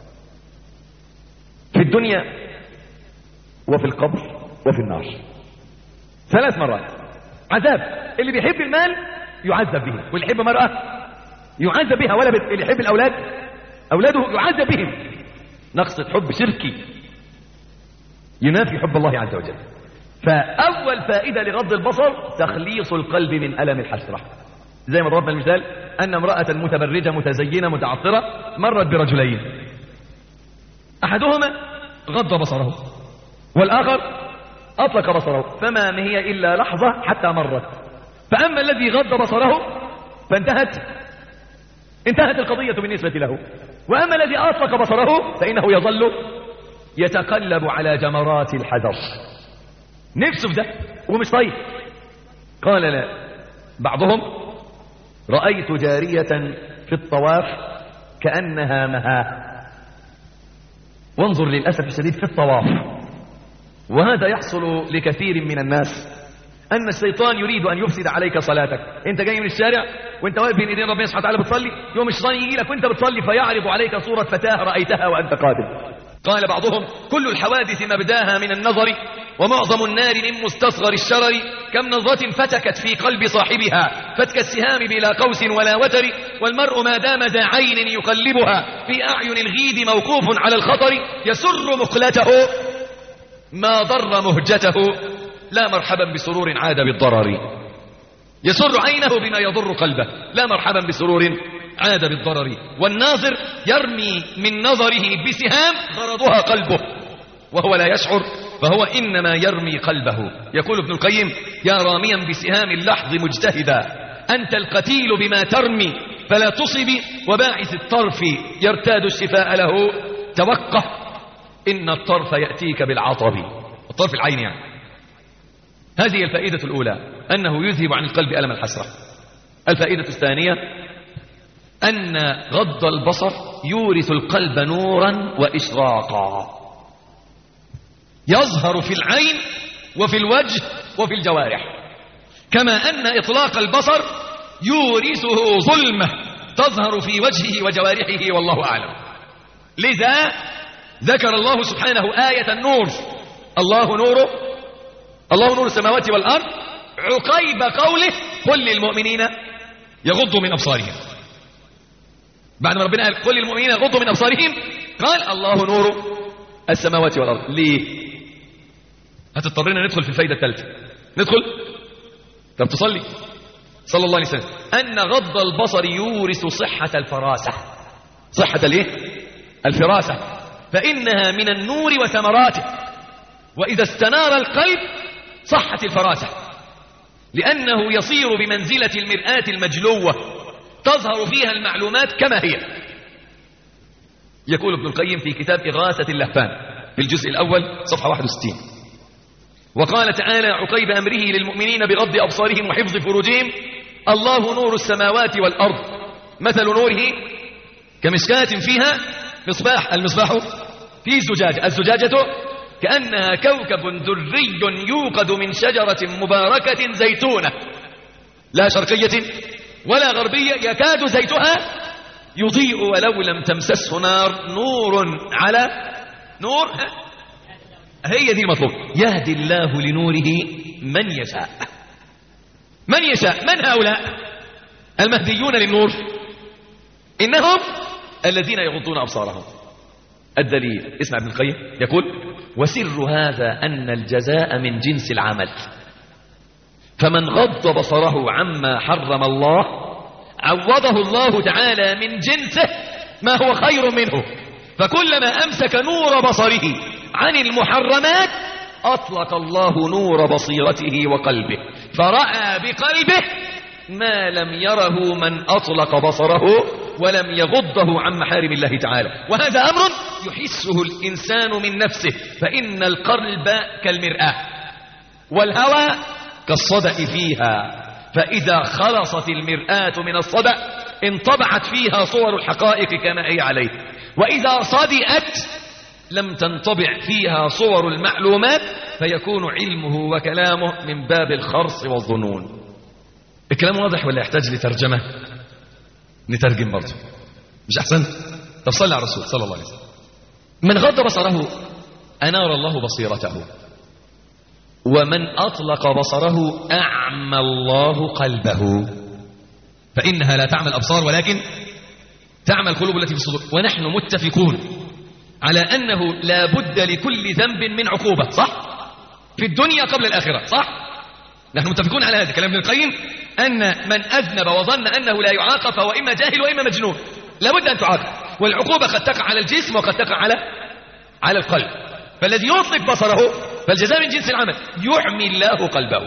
في الدنيا وفي القبر وفي النار، ثلاث مرات عذاب. اللي بيحب المال يعذب به، واللي يحب مرأة يعذب بها، ولا اللي يحب الأولاد أولاده يعذب بهم. نقصة حب شركي ينافي حب الله عز وجل. فأول فائدة لغض البصر تخليص القلب من ألم الحسرة. زي ما ضربنا المثال أن امرأة متبرجة متزينة متعطرة مرت برجلين، أحدهما غض بصره والآخر أطلق بصره، فما هي إلا لحظة حتى مرت. فأما الذي غض بصره فانتهت انتهت القضية بالنسبة له، وأما الذي أطلق بصره فإنه يظل يتقلب على جمرات الحذر، نفسه في ده ومش طيب. قال لا بعضهم رأيت جارية في الطواف كأنها مها وانظر للأسف الشديد في الطواف، وهذا يحصل لكثير من الناس، أن الشيطان يريد أن يفسد عليك صلاتك. أنت جاي من الشارع وأنت واقف بين إيدين ربنا سبحانه وتعالى بتصلي، يوم الشيطان يجي لك وأنت بتصلي فيعرض عليك صورة فتاة رأيتها وأنت قادم. قال بعضهم: كل الحوادث مبداها من النظر، ومعظم النار من مستصغر الشرر، كم نظرة فتكت في قلب صاحبها فتك السهام بلا قوس ولا وتر، والمرء ما دام ذا عين يقلبها في أعين الغيد موقوف على الخطر، يسر مقلته ما ضر مهجته، لا مرحبا بسرور عاد بالضرر. يسر عينه بما يضر قلبه، لا مرحبا بسرور عاد بالضرر. والناظر يرمي من نظره بسهام غرضها قلبه وهو لا يشعر، فهو إنما يرمي قلبه. يقول ابن القيم: يا راميا بسهام اللحظ مجتهدا، أنت القتيل بما ترمي فلا تصب، وباعث الطرف يرتاد الشفاء له توقف، إن الطرف يأتيك بالعطب. الطرف العين يعني. هذه الفائدة الأولى، أنه يذهب عن القلب ألم الحسرة. الفائدة الثانية أن غض البصر يورث القلب نورا وإشراقا، يظهر في العين وفي الوجه وفي الجوارح، كما أن إطلاق البصر يورثه ظلمة تظهر في وجهه وجوارحه، والله أعلم. لذا ذكر الله سبحانه آية النور: الله نور الله نور السماوات والأرض، عقيب قوله: قل للمؤمنين يغضوا من أبصارهم. بعد ما ربنا قال قل للمؤمنين يغضوا من أبصارهم، قال الله نور السماوات والأرض. ليه؟ هتضطرنا ندخل في الفايدة الثالثة. ندخل؟ طب تصلي صلى الله عليه وسلم أن غض البصر يورث صحة الفراسة. صحة الايه؟ الفراسة، فإنها من النور وثمراته، وإذا استنار القلب صحت الفراسة، لأنه يصير بمنزلة المرآة المجلوة تظهر فيها المعلومات كما هي. يقول ابن القيم في كتاب إغاثة اللهفان في الجزء الأول صفحة واحد وستين: وقال تعالى عقيب أمره للمؤمنين بغض أبصارهم وحفظ فروجهم: الله نور السماوات والأرض، مثل نوره كمشكاة فيها مصباح، المصباح في زجاجة، الزجاجة كأنها كوكب دري يوقد من شجرة مباركة زيتونة لا شرقية ولا غربية، يكاد زيتها يضيء ولو لم تمسسه نار، نور على نور. هي دي المطلوب. يهدي الله لنوره من يشاء. من يشاء. من هؤلاء المهديون للنور؟ إنهم الذين يغضون أبصارهم. الدليل، اسمع ابن القيم يقول: وسر هذا أن الجزاء من جنس العمل، فمن غض بصره عما حرم الله عوضه الله تعالى من جنسه ما هو خير منه، فكلما أمسك نور بصره عن المحرمات أطلق الله نور بصيرته وقلبه، فرأى بقلبه ما لم يره من أطلق بصره ولم يغضه عن محارم الله تعالى. وهذا أمر يحسه الإنسان من نفسه، فإن القلب كالمرآة والهوى كالصدأ فيها، فإذا خلصت المرآة من الصدأ انطبعت فيها صور الحقائق كما هي عليه، وإذا صدئت لم تنطبع فيها صور المعلومات، فيكون علمه وكلامه من باب الخرص والظنون. الكلام واضح ولا يحتاج لترجمة؟ نترجم برضه، مش أحسن؟ طب صلى على الرسول صلى الله عليه وسلم: من غض بصره أنار الله بصيرته، ومن أطلق بصره أعمى الله قلبه، فإنها لا تعمى الأبصار ولكن تعمى القلوب التي في الصدور. ونحن متفقون على أنه لا بد لكل ذنب من عقوبة، صح؟ في الدنيا قبل الآخرة، صح؟ نحن متفقون على هذا كلام ابن القيم، أن من أذنب وظن أنه لا يعاقب فهو إما جاهل وإما مجنون، لا بد أن تعاقب. والعقوبة قد تقع على الجسم وقد تقع على على القلب. فالذي يطلق بصره فالجزاء من جنس العمل، يعمي الله قلبه.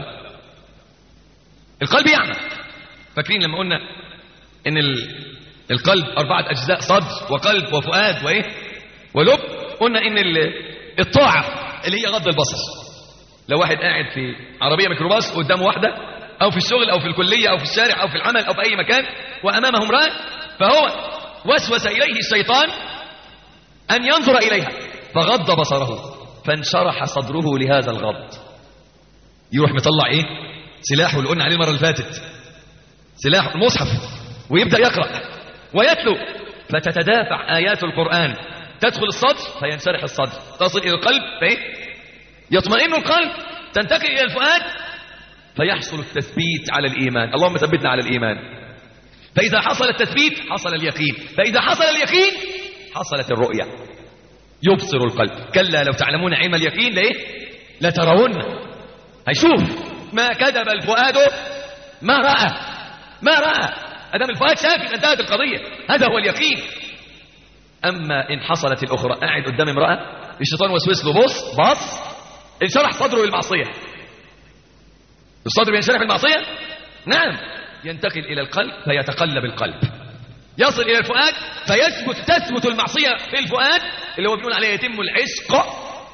القلب يعمى. فاكرين لما قلنا إن القلب أربعة أجزاء: صدر وقلب وفؤاد وإيه ولب. قلنا إن الطاعة اللي هي غض البصر. لو واحد قاعد في عربية ميكروباص قدامه واحدة، أو في الشغل أو في الكلية أو في الشارع أو في العمل أو في أي مكان، وأمامه امرأة، فهو وسوس إليه الشيطان أن ينظر إليها، فغض بصره فانشرح صدره لهذا الغض. يروح مطلع ايه؟ سلاحه اللي قلنا عليه المره اللي فاتت، سلاح المصحف، ويبدا يقرا ويتلو، فتتدافع ايات القران تدخل الصدر فينشرح الصدر، تصل الى القلب فايه؟ يطمئن القلب، تنتقل الى الفؤاد فيحصل التثبيت على الايمان. اللهم ثبتنا على الايمان. فاذا حصل التثبيت حصل اليقين، فاذا حصل اليقين حصلت الرؤيه، يبصر القلب. كلا لو تعلمون علم اليقين لايه؟ لترون. هيشوف ما كذب الفؤاد ما راى، ما راى. ادام الفؤاد شاف انتهت القضيه، هذا هو اليقين. اما ان حصلت الاخرى، قاعد قدام امراه الشيطان وسوس له، بص باص انشرح صدره للمعصيه. الصدر بينشرح بالمعصيه، نعم، ينتقل الى القلب فيتقلب القلب، يصل الى الفؤاد فيثبت تثبت المعصيه في الفؤاد اللي هو بيقول عليه يتم العشق،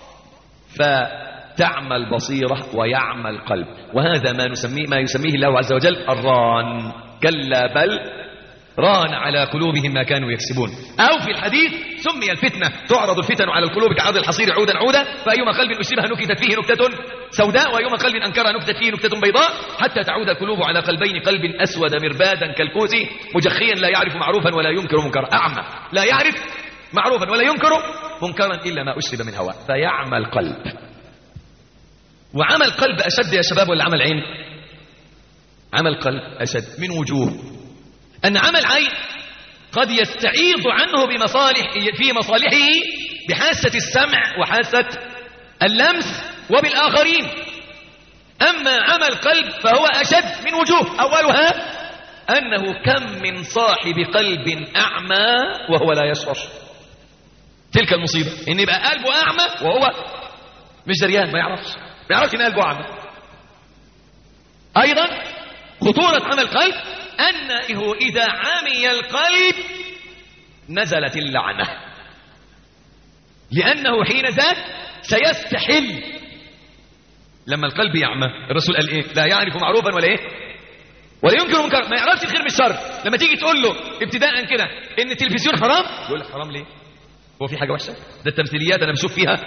فتعمى البصيره ويعمى القلب. وهذا ما نسميه ما يسميه الله عز وجل الران. كلا بل ران على قلوبهم ما كانوا يكسبون. أو في الحديث سمي الفتنة تعرض الفتن على القلوب كعرض الحصير عودا عودا، فأيما قلب أشربها نكتت فيه نكتة سوداء، وأيما قلب أنكرها نكتت فيه نكتة بيضاء، حتى تعود القلوب على قلبين، قلب أسود مربادا كالكوز مجخيا لا يعرف معروفا ولا ينكر منكرا، أعمى لا يعرف معروفا ولا ينكر منكرا إلا ما أشرب من هواء، فيعمى القلب. وعمى القلب أشد يا شباب ولا عمى العين؟ عمى القلب أشد من وجوه. أن عمى العين قد يستعيض عنه بمصالح في مصالحه بحاسة السمع وحاسة اللمس وبالآخرين. أما عمى القلب فهو أشد من وجوه. أولها أنه كم من صاحب قلب أعمى وهو لا يشعر. تلك المصيبة، إن يبقى قلبه أعمى وهو مش دريان، ما يعرفش ما يعرفش إن قلبه أعمى. أيضا خطورة عمى القلب أنه إذا عمي القلب نزلت اللعنة، لأنه حين ذاك سيستحل. لما القلب يعمى الرسول قال إيه؟ لا يعرف معروفا ولا إيه؟ ولا ينكر منكر، ما يعرفش الخير من الشر. لما تيجي تقول له ابتداء كده إن التلفزيون حرام، يقول لك حرام ليه؟ هو في حاجة وحشة؟ ده التمثيليات أنا بشوف فيها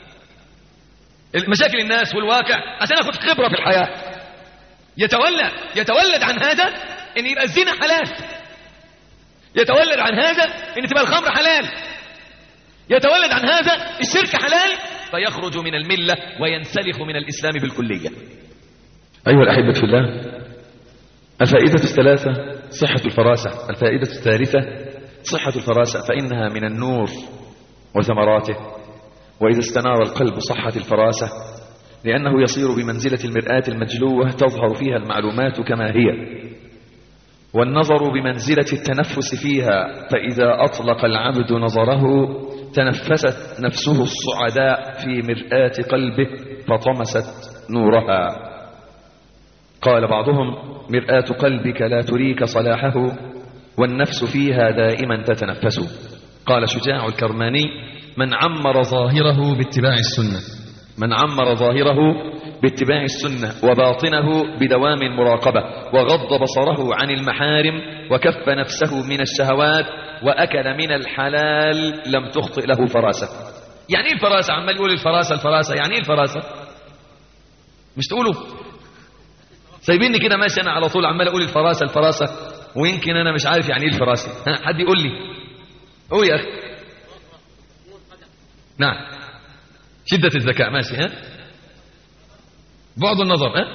مشاكل الناس والواقع عشان أخذ خبرة في الحياة. يتولد يتولد عن هذا ان يبقى الزنا حلال، يتولد عن هذا ان تبقى الخمر حلال، يتولد عن هذا الشرك حلال، فيخرج من الملة وينسلخ من الإسلام بالكلية. أيها الأحبة في الله، الفائدة الثلاثة صحة الفراسة. الفائدة الثالثة صحة الفراسة، فإنها من النور وثمراته. وإذا استنار القلب صحت الفراسة، لأنه يصير بمنزلة المرآة المجلوة تظهر فيها المعلومات كما هي، والنظر بمنزلة التنفس فيها، فإذا أطلق العبد نظره تنفست نفسه الصعداء في مرآة قلبه فطمست نورها. قال بعضهم: مرآة قلبك لا تريك صلاحه، والنفس فيها دائما تتنفس. قال شجاع الكرماني: من عمر ظاهره باتباع السنة من عمر ظاهره باتباع السنة وباطنه بدوام المراقبة، وغض بصره عن المحارم، وكف نفسه من الشهوات، وأكل من الحلال، لم تخطئ له فراسة. يعني ايه الفراسة؟ عمال يقول الفراسة الفراسة، يعني ايه الفراسة؟ مش تقولوا سايبيني كده ماشي انا على طول عمال اقول الفراسة الفراسة، ويمكن انا مش عارف يعني ايه الفراسة. ها، حد يقول لي. قول يا اخي. نعم، شدة الذكاء، ماشي. ها، بعد النظر، ها،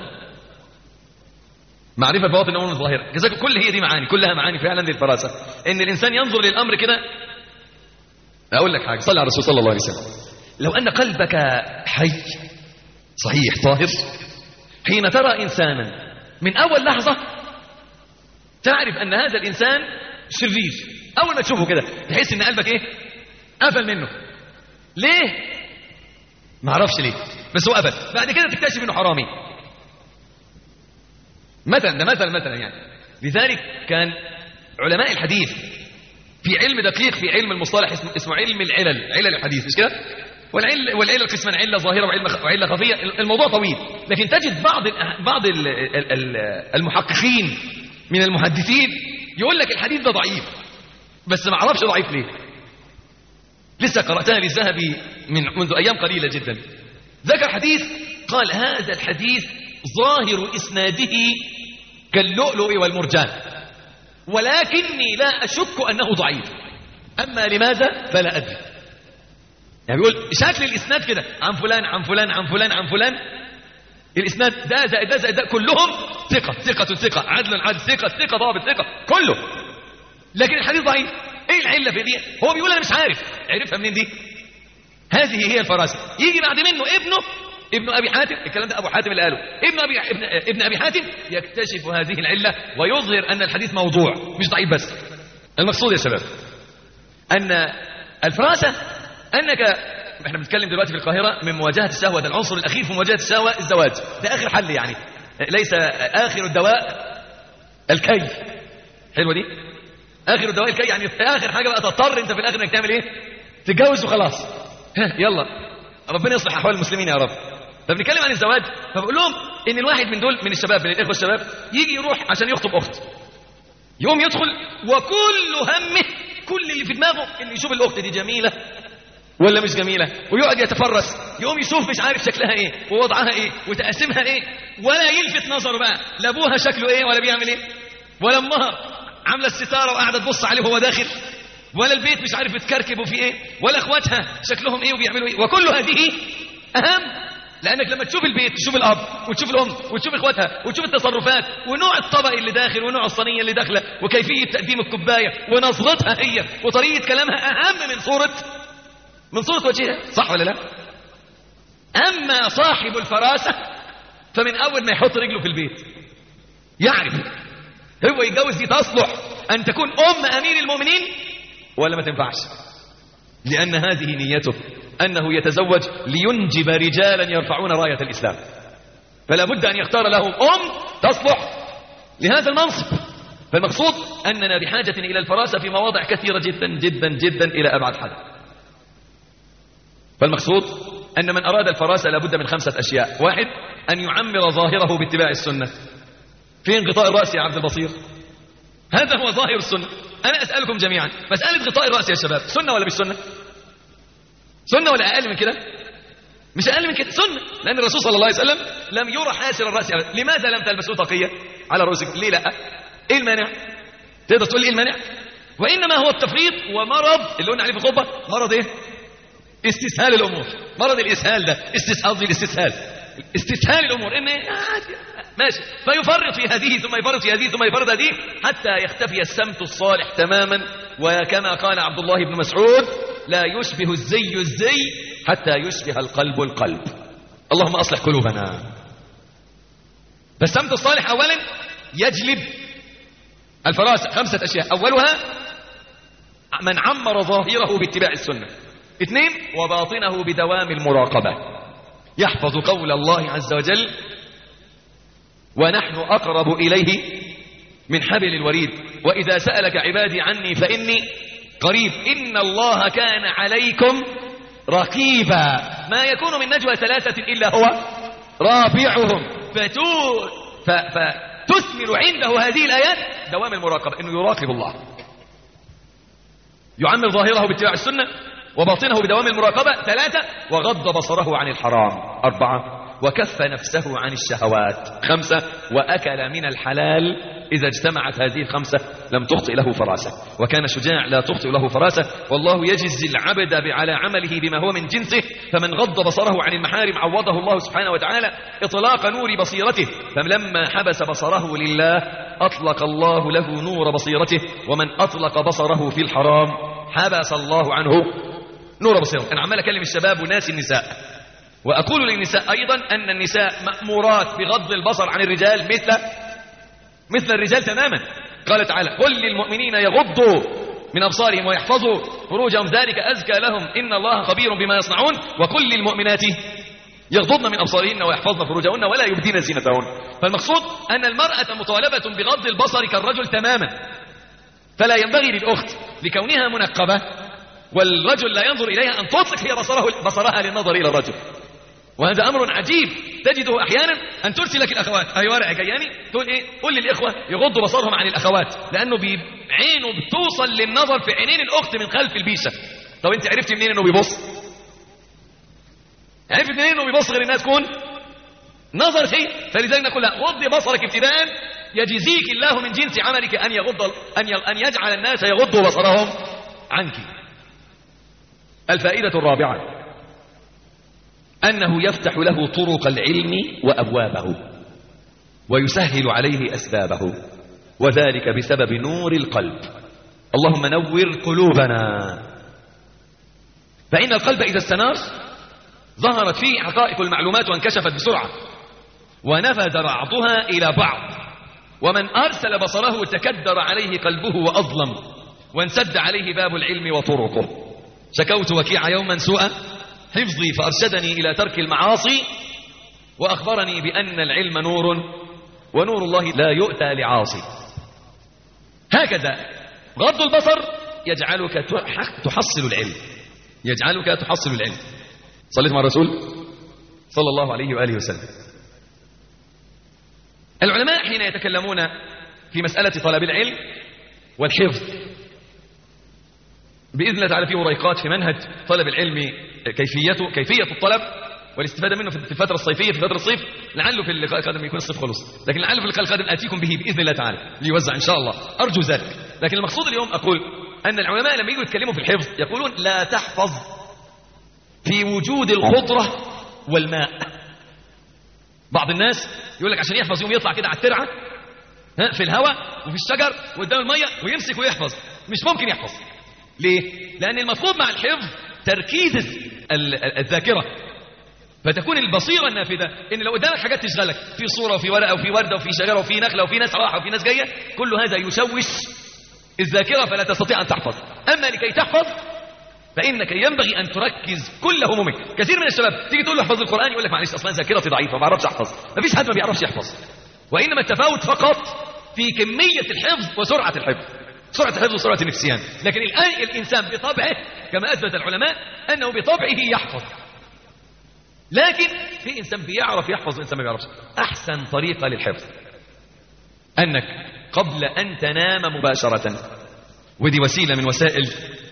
معرفة بواطن الأمور الظاهرة، كذلك كل هي دي معاني، كلها معاني فعلا دي الفراسة. إن الإنسان ينظر للأمر كده. أقول لك حاجة، صلى على الرسول صلى الله عليه وسلم. لو أن قلبك حي صحيح طاهر، حين ترى إنسانا من أول لحظة تعرف أن هذا الإنسان شرير. أول ما تشوفه كده تحس إن قلبك إيه؟ قفل منه. ليه؟ ما اعرفش ليه، بس هو قفل. بعد كده تكتشف انه حرامي مثلا. ده مثلا مثلا يعني. لذلك كان علماء الحديث في علم دقيق في علم المصطلح اسمه, اسمه علم العلل، علل الحديث، مش كده؟ والعلل والعلل قسمان: علة ظاهرة وعلة وعلة خفية. الموضوع طويل، لكن تجد بعض بعض المحققين من المحدثين يقول لك الحديث ده ضعيف، بس ما اعرفش ضعيف ليه. لسه قرأتها للذهبي من منذ أيام قليلة جدا، ذكر حديث قال هذا الحديث ظاهر إسناده كاللؤلؤ والمرجان، ولكني لا أشك أنه ضعيف، أما لماذا فلا أدري. يعني بيقول شكل الإسناد كده عن فلان عن فلان عن فلان عن فلان، الإسناد ده زائد ده زائد ده كلهم ثقة ثقة ثقة عدل عدل ثقة ثقة ضابط ثقة كله، لكن الحديث ضعيف. ايه العلة في دي؟ هو بيقول انا مش عارف، عرفها منين دي؟ هذه هي الفراسة. يجي بعد منه ابنه ابن ابي حاتم، الكلام ده ابو حاتم اللي قاله، ابن ابي ابن, ابن ابي حاتم يكتشف هذه العلة ويظهر ان الحديث موضوع مش ضعيف بس. المقصود يا شباب ان الفراسة انك احنا بنتكلم دلوقتي في القاهرة من مواجهة الشهوة، ده العنصر الاخير في مواجهة الشهوة الزواج، ده اخر حل يعني، ليس اخر الدواء الكي. حلوة دي؟ اخر الدواء الكي يعني في اخر حاجة بقى تضطر انت في الاخر انك تعمل ايه؟ تتجوز وخلاص. ها يلا ربنا يصلح احوال المسلمين يا رب. فبنتكلم عن الزواج، فبقول لهم ان الواحد من دول من الشباب من الاخوه الشباب يجي يروح عشان يخطب اخت، يوم يدخل وكل همه كل اللي في دماغه انه يشوف الاخت دي جميله ولا مش جميله، ويقعد يتفرس، يقوم يشوف مش عارف شكلها ايه ووضعها ايه وتقسيمها ايه، ولا يلفت نظره بقى لا ابوها شكله ايه ولا بيعمل ايه، ولا امها عامله الستاره وقاعده تبص عليه وهو داخل، ولا البيت مش عارف بتكركب وفي ايه، ولا اخواتها شكلهم ايه وبيعملوا ايه. وكل هذه اهم، لانك لما تشوف البيت تشوف الاب وتشوف الام وتشوف اخواتها وتشوف التصرفات ونوع الطبق اللي داخل ونوع الصينيه اللي داخله وكيفيه تقديم الكوبايه ونظرتها هي وطريقه كلامها اهم من صوره من صوره وجهها، صح ولا لا؟ اما صاحب الفراسه فمن اول ما يحط رجله في البيت يعرف هو يتجوز دي تصلح ان تكون ام امير المؤمنين ولا ما تنفعش، لأن هذه نيته أنه يتزوج لينجب رجالا يرفعون راية الإسلام، فلا بد أن يختار له أم تصلح لهذا المنصب. فالمقصود أننا بحاجة إلى الفراسة في مواضع كثيرة جدا جدا جدا إلى أبعد حد. فالمقصود أن من أراد الفراسة لا بد من خمسة أشياء. واحد، أن يعمر ظاهره باتباع السنة. فين غطاء الرأس يا عبد البصير؟ هذا هو ظاهر السنة. أنا أسألكم جميعا، مسألة غطاء الرأس يا شباب سنة ولا مش سنة؟ سنة ولا أقل من كده؟ مش أقل من كده، سنة، لأن الرسول صلى الله عليه وسلم لم يرى حاسر الرأس أبدا. لماذا لم تلبسوا طاقية على رؤوسكم؟ ليه لا؟ إيه المانع؟ تقدر تقول لي إيه المانع؟ وإنما هو التفريط ومرض اللي قلنا عليه في الخطبة، مرض إيه؟ استسهال الأمور، مرض الإسهال ده، استسهال قصدي الاستسهال، استسهال الأمور، إن ماشي فيفرط في هذه ثم يفرط في هذه ثم يفرط هذه حتى يختفي السمت الصالح تماما. وكما قال عبد الله بن مسعود: لا يشبه الزي الزي حتى يشبه القلب القلب. اللهم أصلح قلوبنا. فالسمت الصالح أولا يجلب الفراسة. خمسة أشياء، أولها من عمر ظاهره باتباع السنة. اثنين، وباطنه بدوام المراقبة، يحفظ قول الله عز وجل: ونحن أقرب إليه من حبل الوريد وإذا سألك عبادي عني فإني قريب إن الله كان عليكم رقيبا ما يكون من نجوى ثلاثة إلا هو رابعهم فتثمر عنده هذه الآيات دوام المراقبة، إنه يراقب الله، يعمر ظاهره باتباع السنة، وباطنه بدوام المراقبة. ثلاثة، وغض بصره عن الحرام. أربعة، وكف نفسه عن الشهوات. خمسة، وأكل من الحلال. إذا اجتمعت هذه الخمسة لم تخطئ له فراسة، وكان شجاع لا تخطئ له فراسة. والله يجزي العبد على عمله بما هو من جنسه، فمن غض بصره عن المحارم عوضه الله سبحانه وتعالى إطلاق نور بصيرته، فلما حبس بصره لله أطلق الله له نور بصيرته، ومن أطلق بصره في الحرام حبس الله عنه نور بصيرته. أنا عمال أكلم الشباب وناس النساء، وأقول للنساء أيضا أن النساء مأمورات بغض البصر عن الرجال مثل مثل الرجال تماما. قال تعالى: قل للمؤمنين يغضوا من أبصارهم ويحفظوا فروجهم ذلك أزكى لهم إن الله خبير بما يصنعون. وقل للمؤمنات يغضضن من أبصارهن ويحفظن فروجهن ولا يبدين زينتهن. فالمقصود أن المرأة مطالبة بغض البصر كالرجل تماما، فلا ينبغي للأخت لكونها منقبة والرجل لا ينظر إليها أن تطلق هي بصره بصرها للنظر إلى الرجل، وهذا أمر عجيب تجده أحيانا أن ترسل لك الأخوات أي ورقة جياني تقول إيه؟ قل للإخوة يغضوا بصرهم عن الأخوات، لأنه عينه بتوصل للنظر في عينين الأخت من خلف البيشة، طب انت عرفت منين انه بيبص؟ عرفت منين انه بيبص غير الناس كون نظر فيه؟ فلذلك نقول غض بصرك ابتداء يجزيك الله من جنس عملك ان يغض ان ان يجعل الناس يغضوا بصرهم عنك. الفائدة الرابعة أنه يفتح له طرق العلم وأبوابه ويسهل عليه أسبابه، وذلك بسبب نور القلب. اللهم نور قلوبنا. فإن القلب إذا استنار ظهرت فيه حقائق المعلومات وانكشفت بسرعة ونفذ بعضها إلى بعض، ومن أرسل بصره تكدر عليه قلبه وأظلم وانسد عليه باب العلم وطرقه. شكوت وكيع يوما سوء حفظي فأرشدني إلى ترك المعاصي وأخبرني بأن العلم نور ونور الله لا يؤتى لعاصي. هكذا غض البصر يجعلك تحصل العلم، يجعلك تحصل العلم. صليت مع الرسول صلى الله عليه وآله وسلم. العلماء حين يتكلمون في مسألة طلب العلم والحفظ بإذن الله تعالى في وريقات في منهج طلب العلم، كيفيته كيفية الطلب والاستفادة منه في الفترة الصيفية في فترة الصيف، لعله في اللقاء القادم يكون الصيف خلص، لكن لعله في اللقاء القادم آتيكم به بإذن الله تعالى ليوزع إن شاء الله، أرجو ذلك. لكن المقصود اليوم أقول أن العلماء لما يجوا يتكلموا في الحفظ يقولون لا تحفظ في وجود الخضرة والماء. بعض الناس يقول لك عشان يحفظ يوم يطلع كده على الترعة في الهواء وفي الشجر وقدام المية ويمسك ويحفظ، مش ممكن يحفظ. ليه؟ لأن المطلوب مع الحفظ تركيز الذاكرة، فتكون البصيرة النافذة إن لو قدامك حاجات تشغلك في صورة وفي ورقة وفي وردة وفي شجرة وفي نخلة وفي ناس راحة وفي ناس جاية، كل هذا يشوش الذاكرة فلا تستطيع أن تحفظ. أما لكي تحفظ فإنك ينبغي أن تركز كل همومك. كثير من الشباب تيجي تقول له احفظ القرآن يقول لك معلش أصلا ذاكرتي ضعيفة ما بعرفش أحفظ. ما فيش حد ما بيعرفش يحفظ، وإنما التفاوت فقط في كمية الحفظ وسرعة الحفظ، سرعة الحفظ وسرعة النسيان. لكن الآن الإنسان بطبعه كما أثبت العلماء أنه بطبعه يحفظ، لكن في إنسان بيعرف يحفظ وإنسان ما بيعرفش. أحسن طريقة للحفظ أنك قبل أن تنام مباشرة، ودي وسيلة من وسائل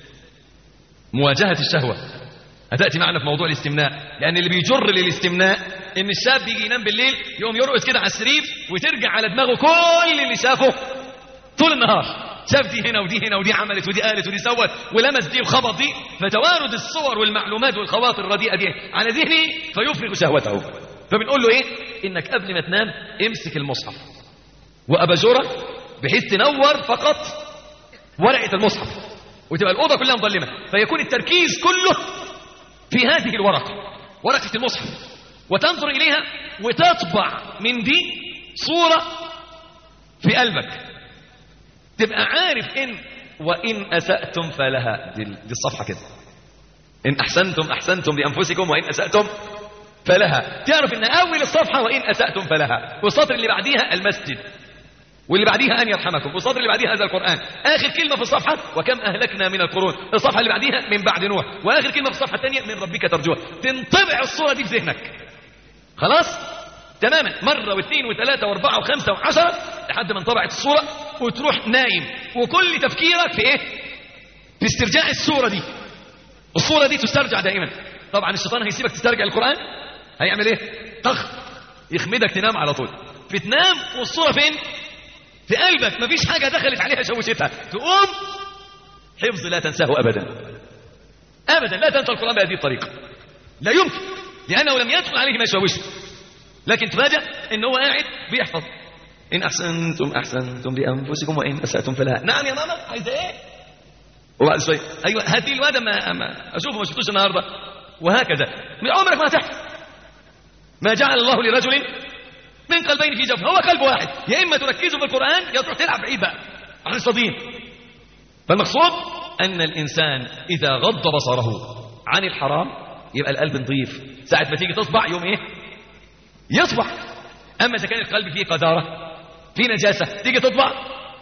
مواجهة الشهوة، هتأتي معنا في موضوع الاستمناء، لأن اللي بيجر للاستمناء إن الشاب بيجي ينام بالليل يوم يرقص كده على السرير وترجع على دماغه كل اللي شافه طول النهار، شاف دي هنا ودي هنا ودي عملت ودي قالت ودي سوت ولمس دي وخبط دي، فتوارد الصور والمعلومات والخواطر الرديئة دي على ذهنه فيفرغ شهوته. فبنقول له إيه؟ إنك قبل ما تنام امسك المصحف وأباجورة بحيث تنور فقط ورقة المصحف وتبقى الأوضة كلها مظلمة، فيكون التركيز كله في هذه الورقة، ورقة المصحف، وتنظر إليها وتطبع من دي صورة في قلبك، تبقى عارف إن وإن أسأتم فلها. دي, دي الصفحة كده، إن أحسنتم أحسنتم لأنفسكم وإن أسأتم فلها. تعرف إن أول الصفحة وإن أسأتم فلها، والسطر اللي بعديها المسجد، واللي بعديها أن يرحمكم، والسطر اللي بعديها هذا القرآن. آخر كلمة في الصفحة وكم أهلكنا من القرون، الصفحة اللي بعديها من بعد نوح، وآخر كلمة في الصفحة الثانية من ربك ترجوها. تنطبع الصورة دي في ذهنك خلاص تماما، مرة واثنين وثلاثة واربعة وخمسة وعشرة لحد ما انطبعت الصورة، وتروح نايم وكل تفكيرك في ايه؟ في استرجاع الصورة دي. الصورة دي تسترجع دائما. طبعا الشيطان هيسيبك تسترجع القرآن، هيعمل ايه؟ طخ يخمدك تنام على طول. فتنام والصورة فين؟ في قلبك، مفيش حاجة دخلت عليها شوشتها، تقوم حفظ لا تنساه أبدا أبدا. لا تنسى القرآن بهذه الطريقة، لا يمكن، لأنه لم يدخل عليه ما يشوشه. لكن تفاجأ إن هو قاعد بيحفظ إن أحسنتم أحسنتم لأنفسكم وإن أسأتم فلها. نعم يا ماما عايزة إيه؟ وبعد شوي أيوة هاتي الواد ما, ما أشوفه ما شفتوش النهاردة، وهكذا. من عمرك ما تحفظ. ما جعل الله لرجل من قلبين في جوفه، هو قلب واحد، يا إما تركزوا في القرآن يا تروح تلعب بعيد بقى عن الصديق. فالمقصود أن الإنسان إذا غض بصره عن الحرام يبقى القلب نظيف، ساعة ما تيجي تصبع يوم إيه؟ يصبح. أما إذا كان القلب فيه قذارة فيه نجاسة تيجي تطبع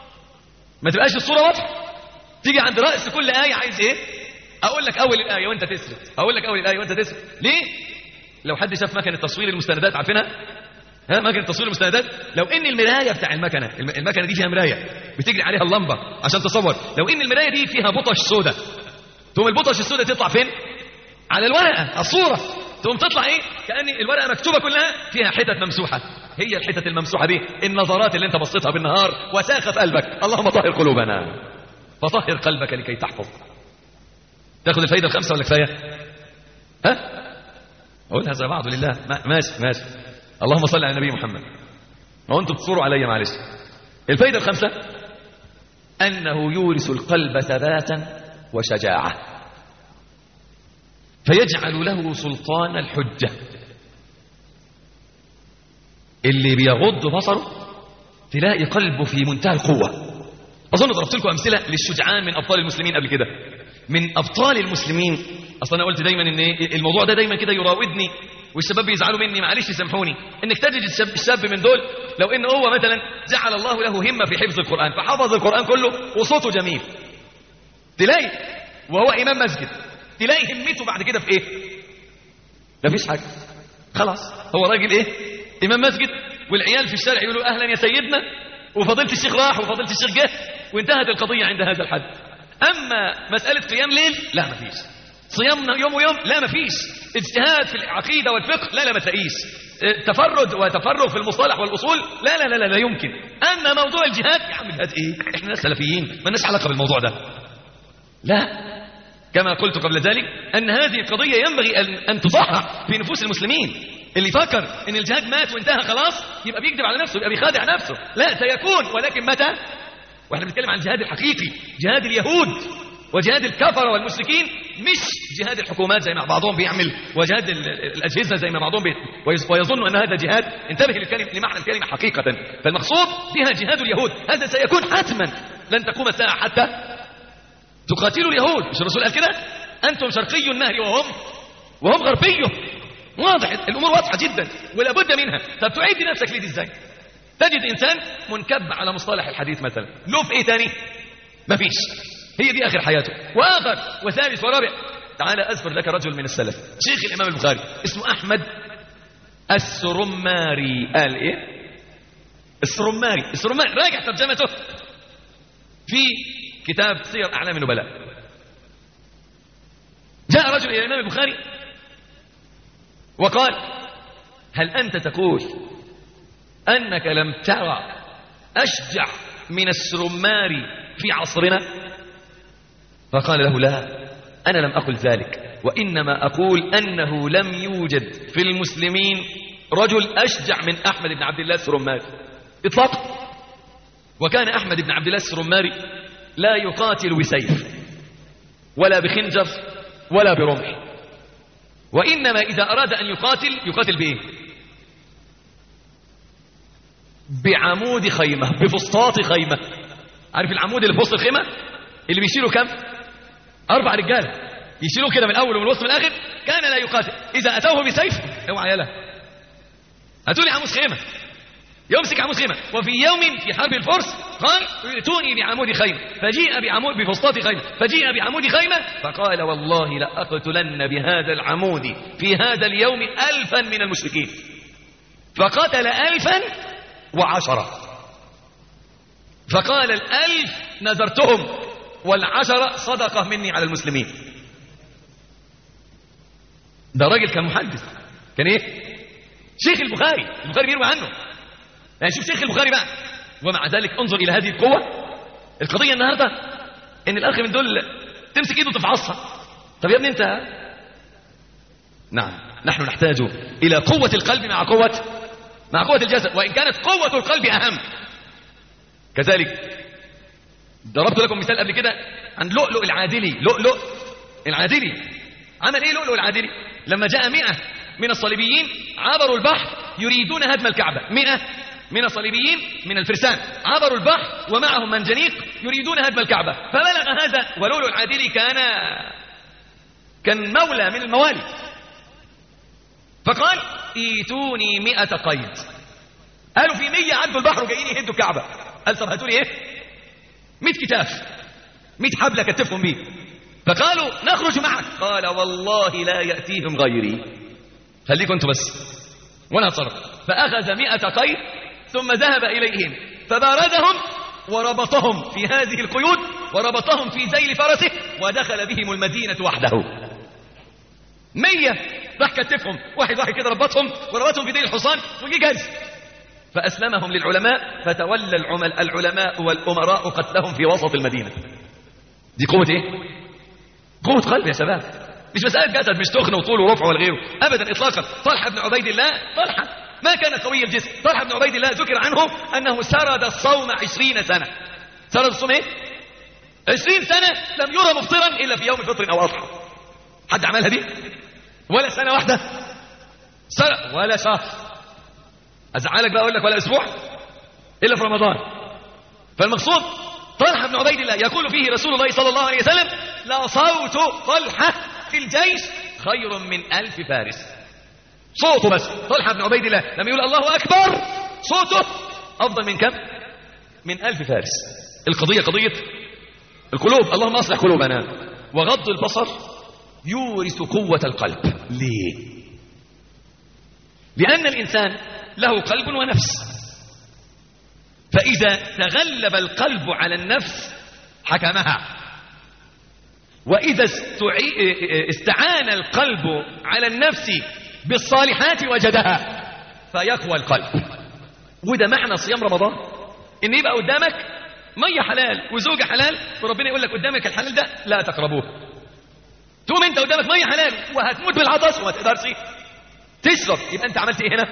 ما تبقاش الصورة واضحة. تيجي عند رأس كل آية عايز إيه؟ أقول لك أول الآية وأنت تسرد، أقول لك أول الآية وأنت تسرد. ليه؟ لو حد شاف مكنة تصوير المستندات عارفينها؟ ها مكنة تصوير المستندات، لو إن المراية بتاع المكنة المكنة دي فيها مراية بتجري عليها اللمبة عشان تصور، لو إن المراية دي فيها بطش سودة تقوم البطش السوداء تطلع فين؟ على الورقة، على الصورة، تقوم تطلع ايه؟ كأن الورقة مكتوبة كلها فيها حتت ممسوحة. هي الحتت الممسوحة دي النظرات اللي انت بصيتها بالنهار وساخت قلبك. اللهم طهر قلوبنا، فطهر قلبك لكي تحفظ. تاخد الفايدة الخمسة ولا كفاية؟ ها؟ أقولها زي بعض لله. ماشي ماشي. اللهم صل على النبي محمد. وانتم بتصوروا علي معلش. الفايدة الخمسة أنه يورث القلب ثباتا وشجاعة، فيجعل له سلطان الحجة. اللي بيغض بصره تلاقي قلبه في منتهى القوة. أظن ضربت لكم أمثلة للشجعان من أبطال المسلمين قبل كده. من أبطال المسلمين، أصلا أنا قلت دايما إن الموضوع ده دايما كده يراودني والشباب بيزعلوا مني، معلش يسامحوني. إنك تجد الشاب, الشاب من دول لو إن هو مثلا جعل الله له همة في حفظ القرآن فحفظ القرآن كله وصوته جميل، تلاقي وهو إمام مسجد تلاقي همته بعد كده في إيه؟ مفيش حاجة، خلاص هو راجل إيه؟ إمام مسجد، والعيال في الشارع يقولوا أهلا يا سيدنا، وفضيلة الشيخ راح وفضيلة الشيخ جه، وانتهت القضية عند هذا الحد. أما مسألة قيام ليل لا مفيش، صيام يوم ويوم لا مفيش، اجتهاد في العقيدة والفقه لا لا ما تلاقيش، تفرد وتفرغ في المصطلح والأصول لا لا لا لا, لا يمكن. أما موضوع الجهاد، يا عم الجهاد إيه؟ إحنا ناس سلفيين ما لناش علاقة بالموضوع ده. لا، كما قلت قبل ذلك أن هذه القضية ينبغي أن, أن تصحح في نفوس المسلمين. اللي فكر أن الجهاد مات وانتهى خلاص يبقى بيكذب على نفسه، يبقى بيخادع نفسه. لا، سيكون، ولكن متى؟ واحنا بنتكلم عن الجهاد الحقيقي، جهاد اليهود وجهاد الكفرة والمشركين، مش جهاد الحكومات زي ما بعضهم بيعمل، وجهاد الأجهزة زي ما بعضهم بيعمل ويظن أن هذا جهاد. انتبه للكلمة، لمعنى الكلمة حقيقة. فالمقصود بها جهاد اليهود، هذا سيكون حتما، لن تقوم الساعة حتى تقاتلوا اليهود. مش الرسول قال كده؟ أنتم شرقي النهر وهم وهم غربيه. واضح، الأمور واضحة جدا ولا بد منها. طب تعيد نفسك ليه دي ازاي؟ تجد إنسان منكب على مصطلح الحديث مثلا، له في إيه تاني؟ مفيش، هي دي آخر حياته. وآخر وثالث ورابع. تعال أذكر لك رجل من السلف، شيخ الإمام البخاري، اسمه أحمد السرماري. قال إيه؟ السرماري. السرماري راجع ترجمته في كتاب سير أعلام النبلاء. جاء رجل إلى الإمام البخاري وقال: هل أنت تقول أنك لم ترى أشجع من السرماري في عصرنا؟ فقال له: لا، أنا لم أقل ذلك، وإنما أقول أنه لم يوجد في المسلمين رجل أشجع من أحمد بن عبد الله السرماري إطلاقا. وكان أحمد بن عبد الله السرماري لا يقاتل بسيف ولا بخنجر ولا برمح، وإنما إذا أراد أن يقاتل يقاتل بإيه؟ بعمود خيمة، بفسطاط خيمة. عارف العمود اللي في وسط الخيمة اللي بيشيله كم؟ أربع رجال يشيلوه كده من الأول ومن الوسط من الآخر. كان لا يقاتل. إذا أتوه بسيف اوعى يلا هاتوا لي عمود خيمة، يمسك عمود خيمة. وفي يوم في حرب الفرس قال: ائتوني بعمود خيمة، فجيء بعمود بفسطاط خيمة، فجيء بعمود خيمة، فقال: والله لأقتلن بهذا العمود في هذا اليوم ألفا من المشركين. فقتل ألفا وعشرة. فقال: الألف نذرتهم والعشرة صدقة مني على المسلمين. ده راجل كان محدث، كان ايه؟ شيخ البخاري. البخاري بيروي عنه. يعني شوف شيخ البخاري بقى، ومع ذلك انظر إلى هذه القوة. القضية النهاردة إن الأخ من دول تمسك إيده تفعصها. طب يا ابني أنت، نعم نحن نحتاج إلى قوة القلب مع قوة مع قوة الجسد، وإن كانت قوة القلب أهم. كذلك ضربت لكم مثال قبل كده عن لؤلؤ العادلي. لؤلؤ العادلي عمل إيه لؤلؤ العادلي؟ لما جاء مئة من الصليبيين عبروا البحر يريدون هدم الكعبة. مئة من الصليبيين من الفرسان عبروا البحر ومعهم منجنيق يريدون هدم الكعبة. فبلغ هذا، ولؤلؤ العادلي كان كان مولى من الموالي، فقال: ايتوني مئة قيد. قالوا في مية عدوا البحر وجايين يهدوا الكعبة. قال: طب هاتوا لي ايه؟ مئة كتاف، مئة حبل كتفهم بيه. فقالوا: نخرج معك. قال: والله لا يأتيهم غيري، خليكم انتوا بس وانا اتصرف. فأخذ مئة قيد ثم ذهب إليهم فباردهم وربطهم في هذه القيود وربطهم في ذيل فرسه ودخل بهم المدينة وحده. مية راح كتفهم واحد واحد كده، ربطهم وربطهم في ذيل الحصان وجي جاز فأسلمهم للعلماء، فتولى العمل العلماء والأمراء قتلهم في وسط المدينة. دي قوة ايه؟ قوة قلب يا شباب، مش مسألة جسد، مش تخن وطول ورفع ولا غيره أبدا إطلاقا. طلحة بن عبيد الله، طلحة ما كان قوي الجسم. طلحة بن عبيد الله ذكر عنه أنه سرد الصوم عشرين سنة. سرد الصوم ايه؟ عشرين سنة لم يرى مفطرا إلا في يوم فطر أو أضحى. حد عملها دي؟ ولا سنة واحدة سرد ولا شهر. أزعلك بقى أقول لك ولا أسبوع إلا في رمضان. فالمقصود طلحة بن عبيد الله يقول فيه رسول الله صلى الله عليه وسلم: لا صوت طلحة في الجيش خير من ألف فارس. صوته بس طلحة بن عبيد الله لما يقول الله أكبر صوته أفضل من كم؟ من ألف فارس. القضية قضية القلوب. اللهم أصلح قلوبنا. وغض البصر يورث قوة القلب. ليه؟ لأن الإنسان له قلب ونفس، فإذا تغلب القلب على النفس حكمها، وإذا استعان القلب على النفس بالصالحات وجدها فيقوى القلب. وده معنى صيام رمضان، إن يبقى قدامك مية حلال وزوجة حلال، وربنا يقول لك قدامك الحلال ده لا تقربوه. تقوم انت قدامك مية حلال وهتموت بالعطش وما تقدرش تشرب، يبقى انت عملت ايه هنا؟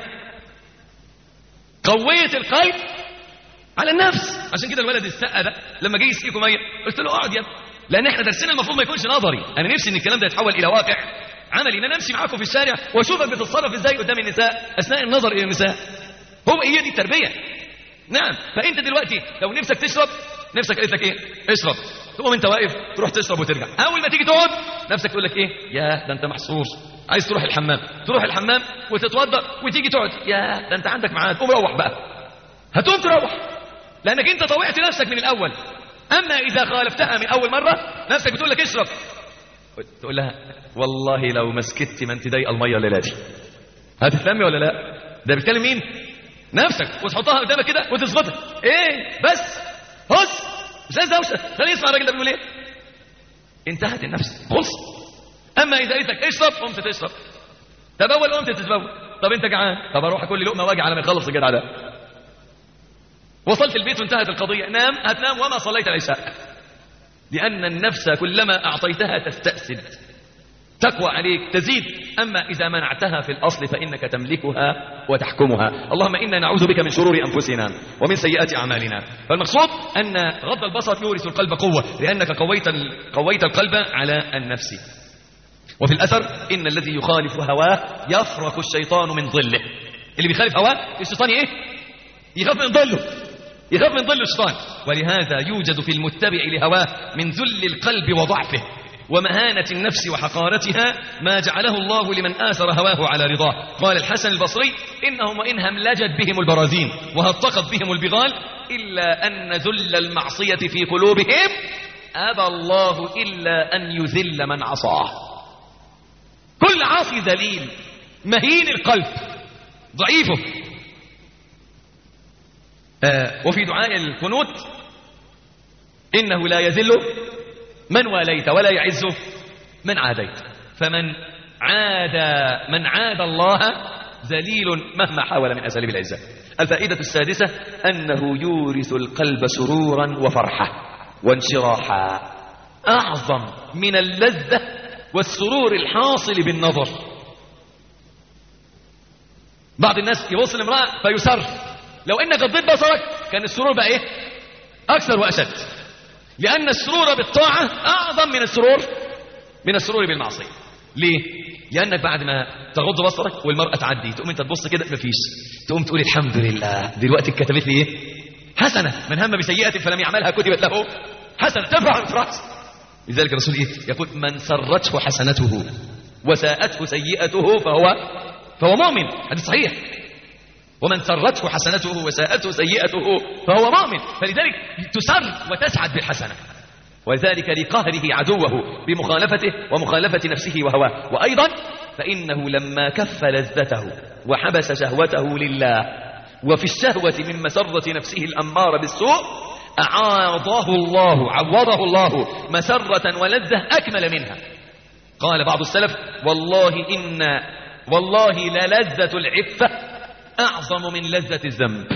قويت القلب على النفس. عشان كده الولد السقه ده لما جه يسقيكم ميه قلت له اقعد يا ابني، لان احنا درسنا المفروض ما يكونش نظري. انا نفسي ان الكلام ده يتحول الى واقع عملي، ان انا امشي معاكم في الشارع واشوفك بتتصرف ازاي قدام النساء اثناء النظر الى النساء. هو هي دي التربيه. نعم. فانت دلوقتي لو نفسك تشرب، نفسك قالت لك ايه؟ اشرب، تقوم انت واقف تروح تشرب وترجع. اول ما تيجي تقعد نفسك تقول لك ايه؟ يا ده انت محصور، عايز تروح الحمام، تروح الحمام وتتوضا وتيجي تقعد، يا ده انت عندك ميعاد، قوم روح بقى. هتقوم تروح لانك انت طوعت نفسك من الاول. اما اذا خالفتها من اول مره نفسك بتقول لك اشرب، تقول لها والله لو مسكت ما انت ضايقه الميه الليله دي. هتفهمي ولا لا؟ ده بيتكلم مين؟ نفسك. وتحطها قدامك كده وتظبطها. ايه بس هس مش عايز دوشه، خليه يسمع الراجل ده بيقول ايه. انتهت النفس خلص. اما اذا قلت لك اشرب قمت تشرب، تبول قمت تتبول. طب انت جعان، طب اروح اكل لقمه واجي على ما يخلص الجدع ده. وصلت البيت وانتهت القضيه، نام هتنام وما صليت العشاء، لان النفس كلما اعطيتها تستأسد، تقوى عليك، تزيد. اما اذا منعتها في الاصل فانك تملكها وتحكمها. اللهم انا نعوذ بك من شرور انفسنا ومن سيئات اعمالنا. فالمقصود ان غض البصر يورث القلب قوه، لانك قويت قويت القلب على النفس. وفي الاثر ان الذي يخالف هواه يفرق الشيطان من ظله. اللي بيخالف هواه الشيطان ايه؟ يخاف من ظله، يخاف من ظل الشيطان. ولهذا يوجد في المتبع لهواه من ذل القلب وضعفه ومهانة النفس وحقارتها ما جعله الله لمن آثر هواه على رضاه. قال الحسن البصري: إنهم وإن هملجت بهم البرازين وهطقت بهم البغال إلا أن ذل المعصية في قلوبهم أبى الله إلا أن يذل من عصاه. كل عاصي ذليل مهين القلب ضعيفه. آه وفي دعاء القنوت: إنه لا يذل من واليت ولا يعز من عاديت. فمن عاد من عاد الله ذليل مهما حاول من أساليب العزة. الفائدة السادسة أنه يورث القلب سرورا وفرحة وانشراحا أعظم من اللذة والسرور الحاصل بالنظر. بعض الناس يبص لامرأة فيسر، لو انك غضيت بصرك كان السرور بقى ايه؟ اكثر واشد، لان السرور بالطاعه اعظم من السرور من السرور بالمعصيه. ليه؟ لانك بعد ما تغض بصرك والمراه تعدي تقوم انت تبص كده مفيش، تقوم تقول الحمد لله دلوقتي كتبت لي ايه؟ حسنه. من هم بسيئه فلم يعملها كتبت له حسنه، ترفع عن راسه. لذلك الرسول ايه؟ يقول: من سرته حسنته وساءته سيئته فهو فهو مؤمن. هذا صحيح. ومن سرته حسنته وساءته سيئته فهو مؤمن. فلذلك تسر وتسعد بالحسنة، وذلك لقهره عدوه بمخالفته ومخالفة نفسه وهواه. وأيضا فإنه لما كف لذته وحبس شهوته لله وفي الشهوة من مسرة نفسه الأمارة بالسوء أعاضه الله عوضه الله مسرة ولذة أكمل منها. قال بعض السلف: والله إن والله للذة العفة أعظم من لذة الذنب.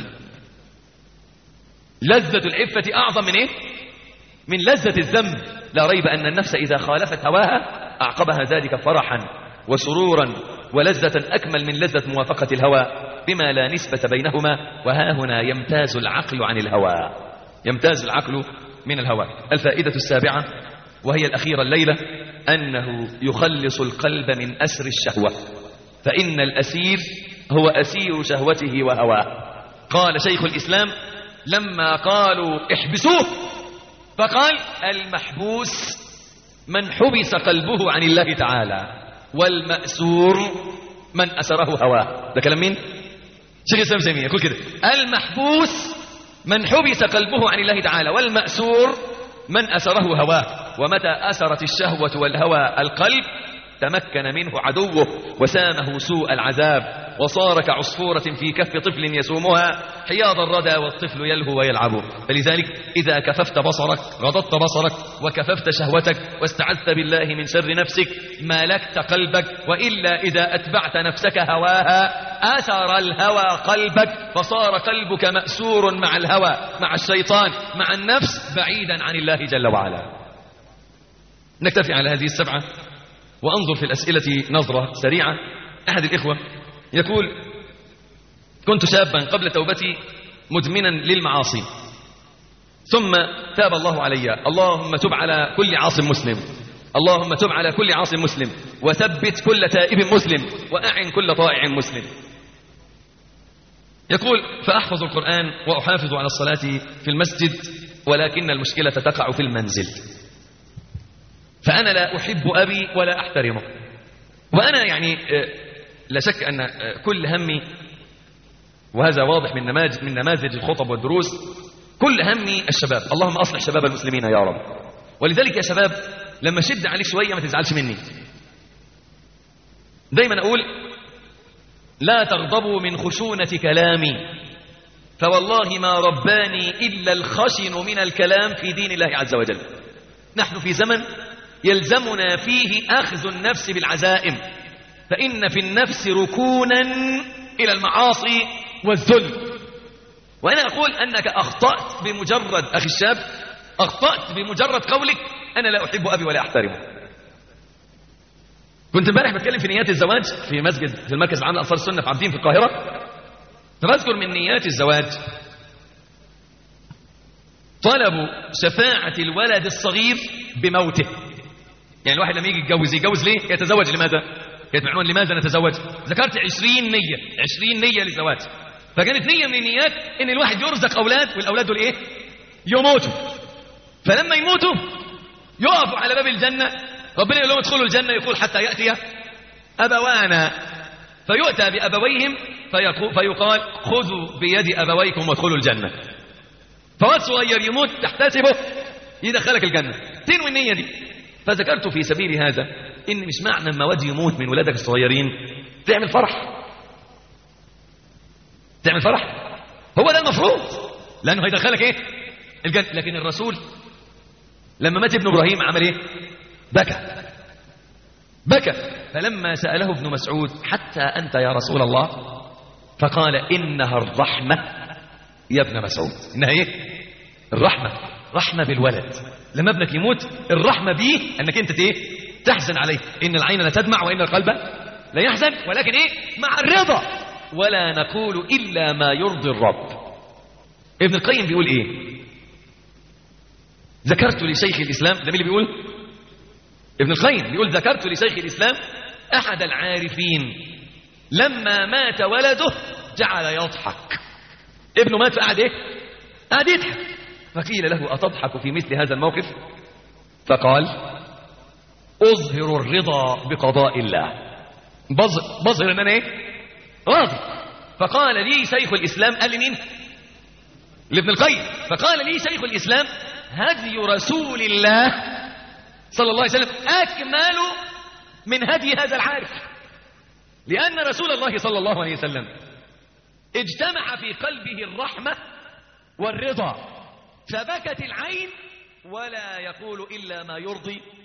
لذة العفة أعظم من إيه؟ من لذة الذنب. لا ريب أن النفس إذا خالفت هواها أعقبها ذلك فرحا وسرورا ولذة أكمل من لذة موافقة الهوى بما لا نسبة بينهما. وها هنا يمتاز العقل عن الهوى، يمتاز العقل من الهوى. الفائدة السابعة وهي الأخيرة الليلة أنه يخلص القلب من أسر الشهوة، فإن الأسير هو أسير شهوته وهواه. قال شيخ الإسلام لما قالوا احبسوه فقال: المحبوس من حبس قلبه عن الله تعالى، والمأسور من أسره هواه. ده كلام مين؟ شيخ الإسلام سيمية يقول كده: المحبوس من حبس قلبه عن الله تعالى، والمأسور من أسره هواه. ومتى أسرت الشهوة والهوى القلب تمكن منه عدوه وسامه سوء العذاب، وصار كعصفورة في كف طفل يسومها حياض الردى والطفل يلهو ويلعب. فلذلك إذا كففت بصرك غضضت بصرك وكففت شهوتك واستعذت بالله من شر نفسك مالكت قلبك، وإلا إذا أتبعت نفسك هواها أثر الهوى قلبك فصار قلبك مأسور مع الهوى مع الشيطان مع النفس بعيدا عن الله جل وعلا. نكتفي على هذه السبعة وأنظر في الأسئلة نظرة سريعة. أحد الإخوة يقول: كنت شابا قبل توبتي مدمنا للمعاصي، ثم تاب الله علي. اللهم تب على كل عاص مسلم، اللهم تب على كل عاص مسلم، وثبت كل تائب مسلم، وأعن كل طائع مسلم. يقول: فأحفظ القرآن وأحافظ على الصلاة في المسجد، ولكن المشكلة تقع في المنزل، فأنا لا أحب أبي ولا أحترمه. وأنا يعني لا شك أن كل همي، وهذا واضح من نماذج من نماذج الخطب والدروس، كل همي الشباب. اللهم أصلح شباب المسلمين يا رب. ولذلك يا شباب لما شد عليك شوية ما تزعلش مني. دايما أقول: لا تغضبوا من خشونة كلامي، فوالله ما رباني إلا الخشن من الكلام في دين الله عز وجل. نحن في زمن يلزمنا فيه أخذ النفس بالعزائم، فإن في النفس ركونا إلى المعاصي والذل. وأنا أقول أنك أخطأت بمجرد، أخي الشاب، أخطأت بمجرد قولك أنا لا أحب أبي ولا أحترمه. كنت امبارح بتكلم في نيات الزواج في مسجد في المركز العام لأنصار السنة في عابدين في القاهرة، فبذكر من نيات الزواج طلب شفاعة الولد الصغير بموته. يعني الواحد لما يجي يتجوز يتجوز ليه؟ يتزوج لماذا؟ كانت معنوان لماذا نتزوج؟ ذكرت عشرين نية، عشرين نية للزواج. فكانت نية من النيات ان الواحد يرزق اولاد، والاولاد دول ايه؟ يموتوا. فلما يموتوا يقفوا على باب الجنة، ربنا يقول لهم ادخلوا الجنة، يقول حتى يأتي أبوانا، فيؤتى بأبويهم فيقال خذوا بيد أبويكم وادخلوا الجنة. فواد صغير يموت تحتسبه يدخلك الجنة. تنوي النية دي. فذكرت في سبيل هذا إن مش معنى ما واد يموت من ولادك الصغيرين تعمل فرح، تعمل فرح، هو ده المفروض، لأنه هيدخلك إيه؟ الجنة. لكن الرسول لما مات ابن إبراهيم عمل إيه؟ بكى بكى. فلما سأله ابن مسعود حتى أنت يا رسول الله؟ فقال إنها الرحمة يا ابن مسعود. إنها إيه؟ الرحمة، رحمة بالولد. لما ابنك يموت الرحمة بيه أنك أنت إيه؟ تحزن عليه. إن العين لا تدمع وإن القلب لا يحزن، ولكن إيه؟ مع الرضا. ولا نقول إلا ما يرضي الرب. ابن القيم بيقول إيه؟ ذكرت لشيخ الإسلام، ده مين اللي بيقول؟ ابن القيم بيقول ذكرت لشيخ الإسلام أحد العارفين لما مات ولده جعل يضحك. ابنه مات فقعد إيه؟ قعد يضحك. فقيل له أتضحك في مثل هذا الموقف؟ فقال أظهر الرضا بقضاء الله، بظهر أن أنا إيه؟ راضي. فقال لي شيخ الإسلام، قال لي مين؟ لابن القيم. فقال لي شيخ الإسلام هدي رسول الله صلى الله عليه وسلم أكمل من هدي هذا العارف، لأن رسول الله صلى الله عليه وسلم اجتمع في قلبه الرحمة والرضا، فبكت العين ولا يقول إلا ما يرضي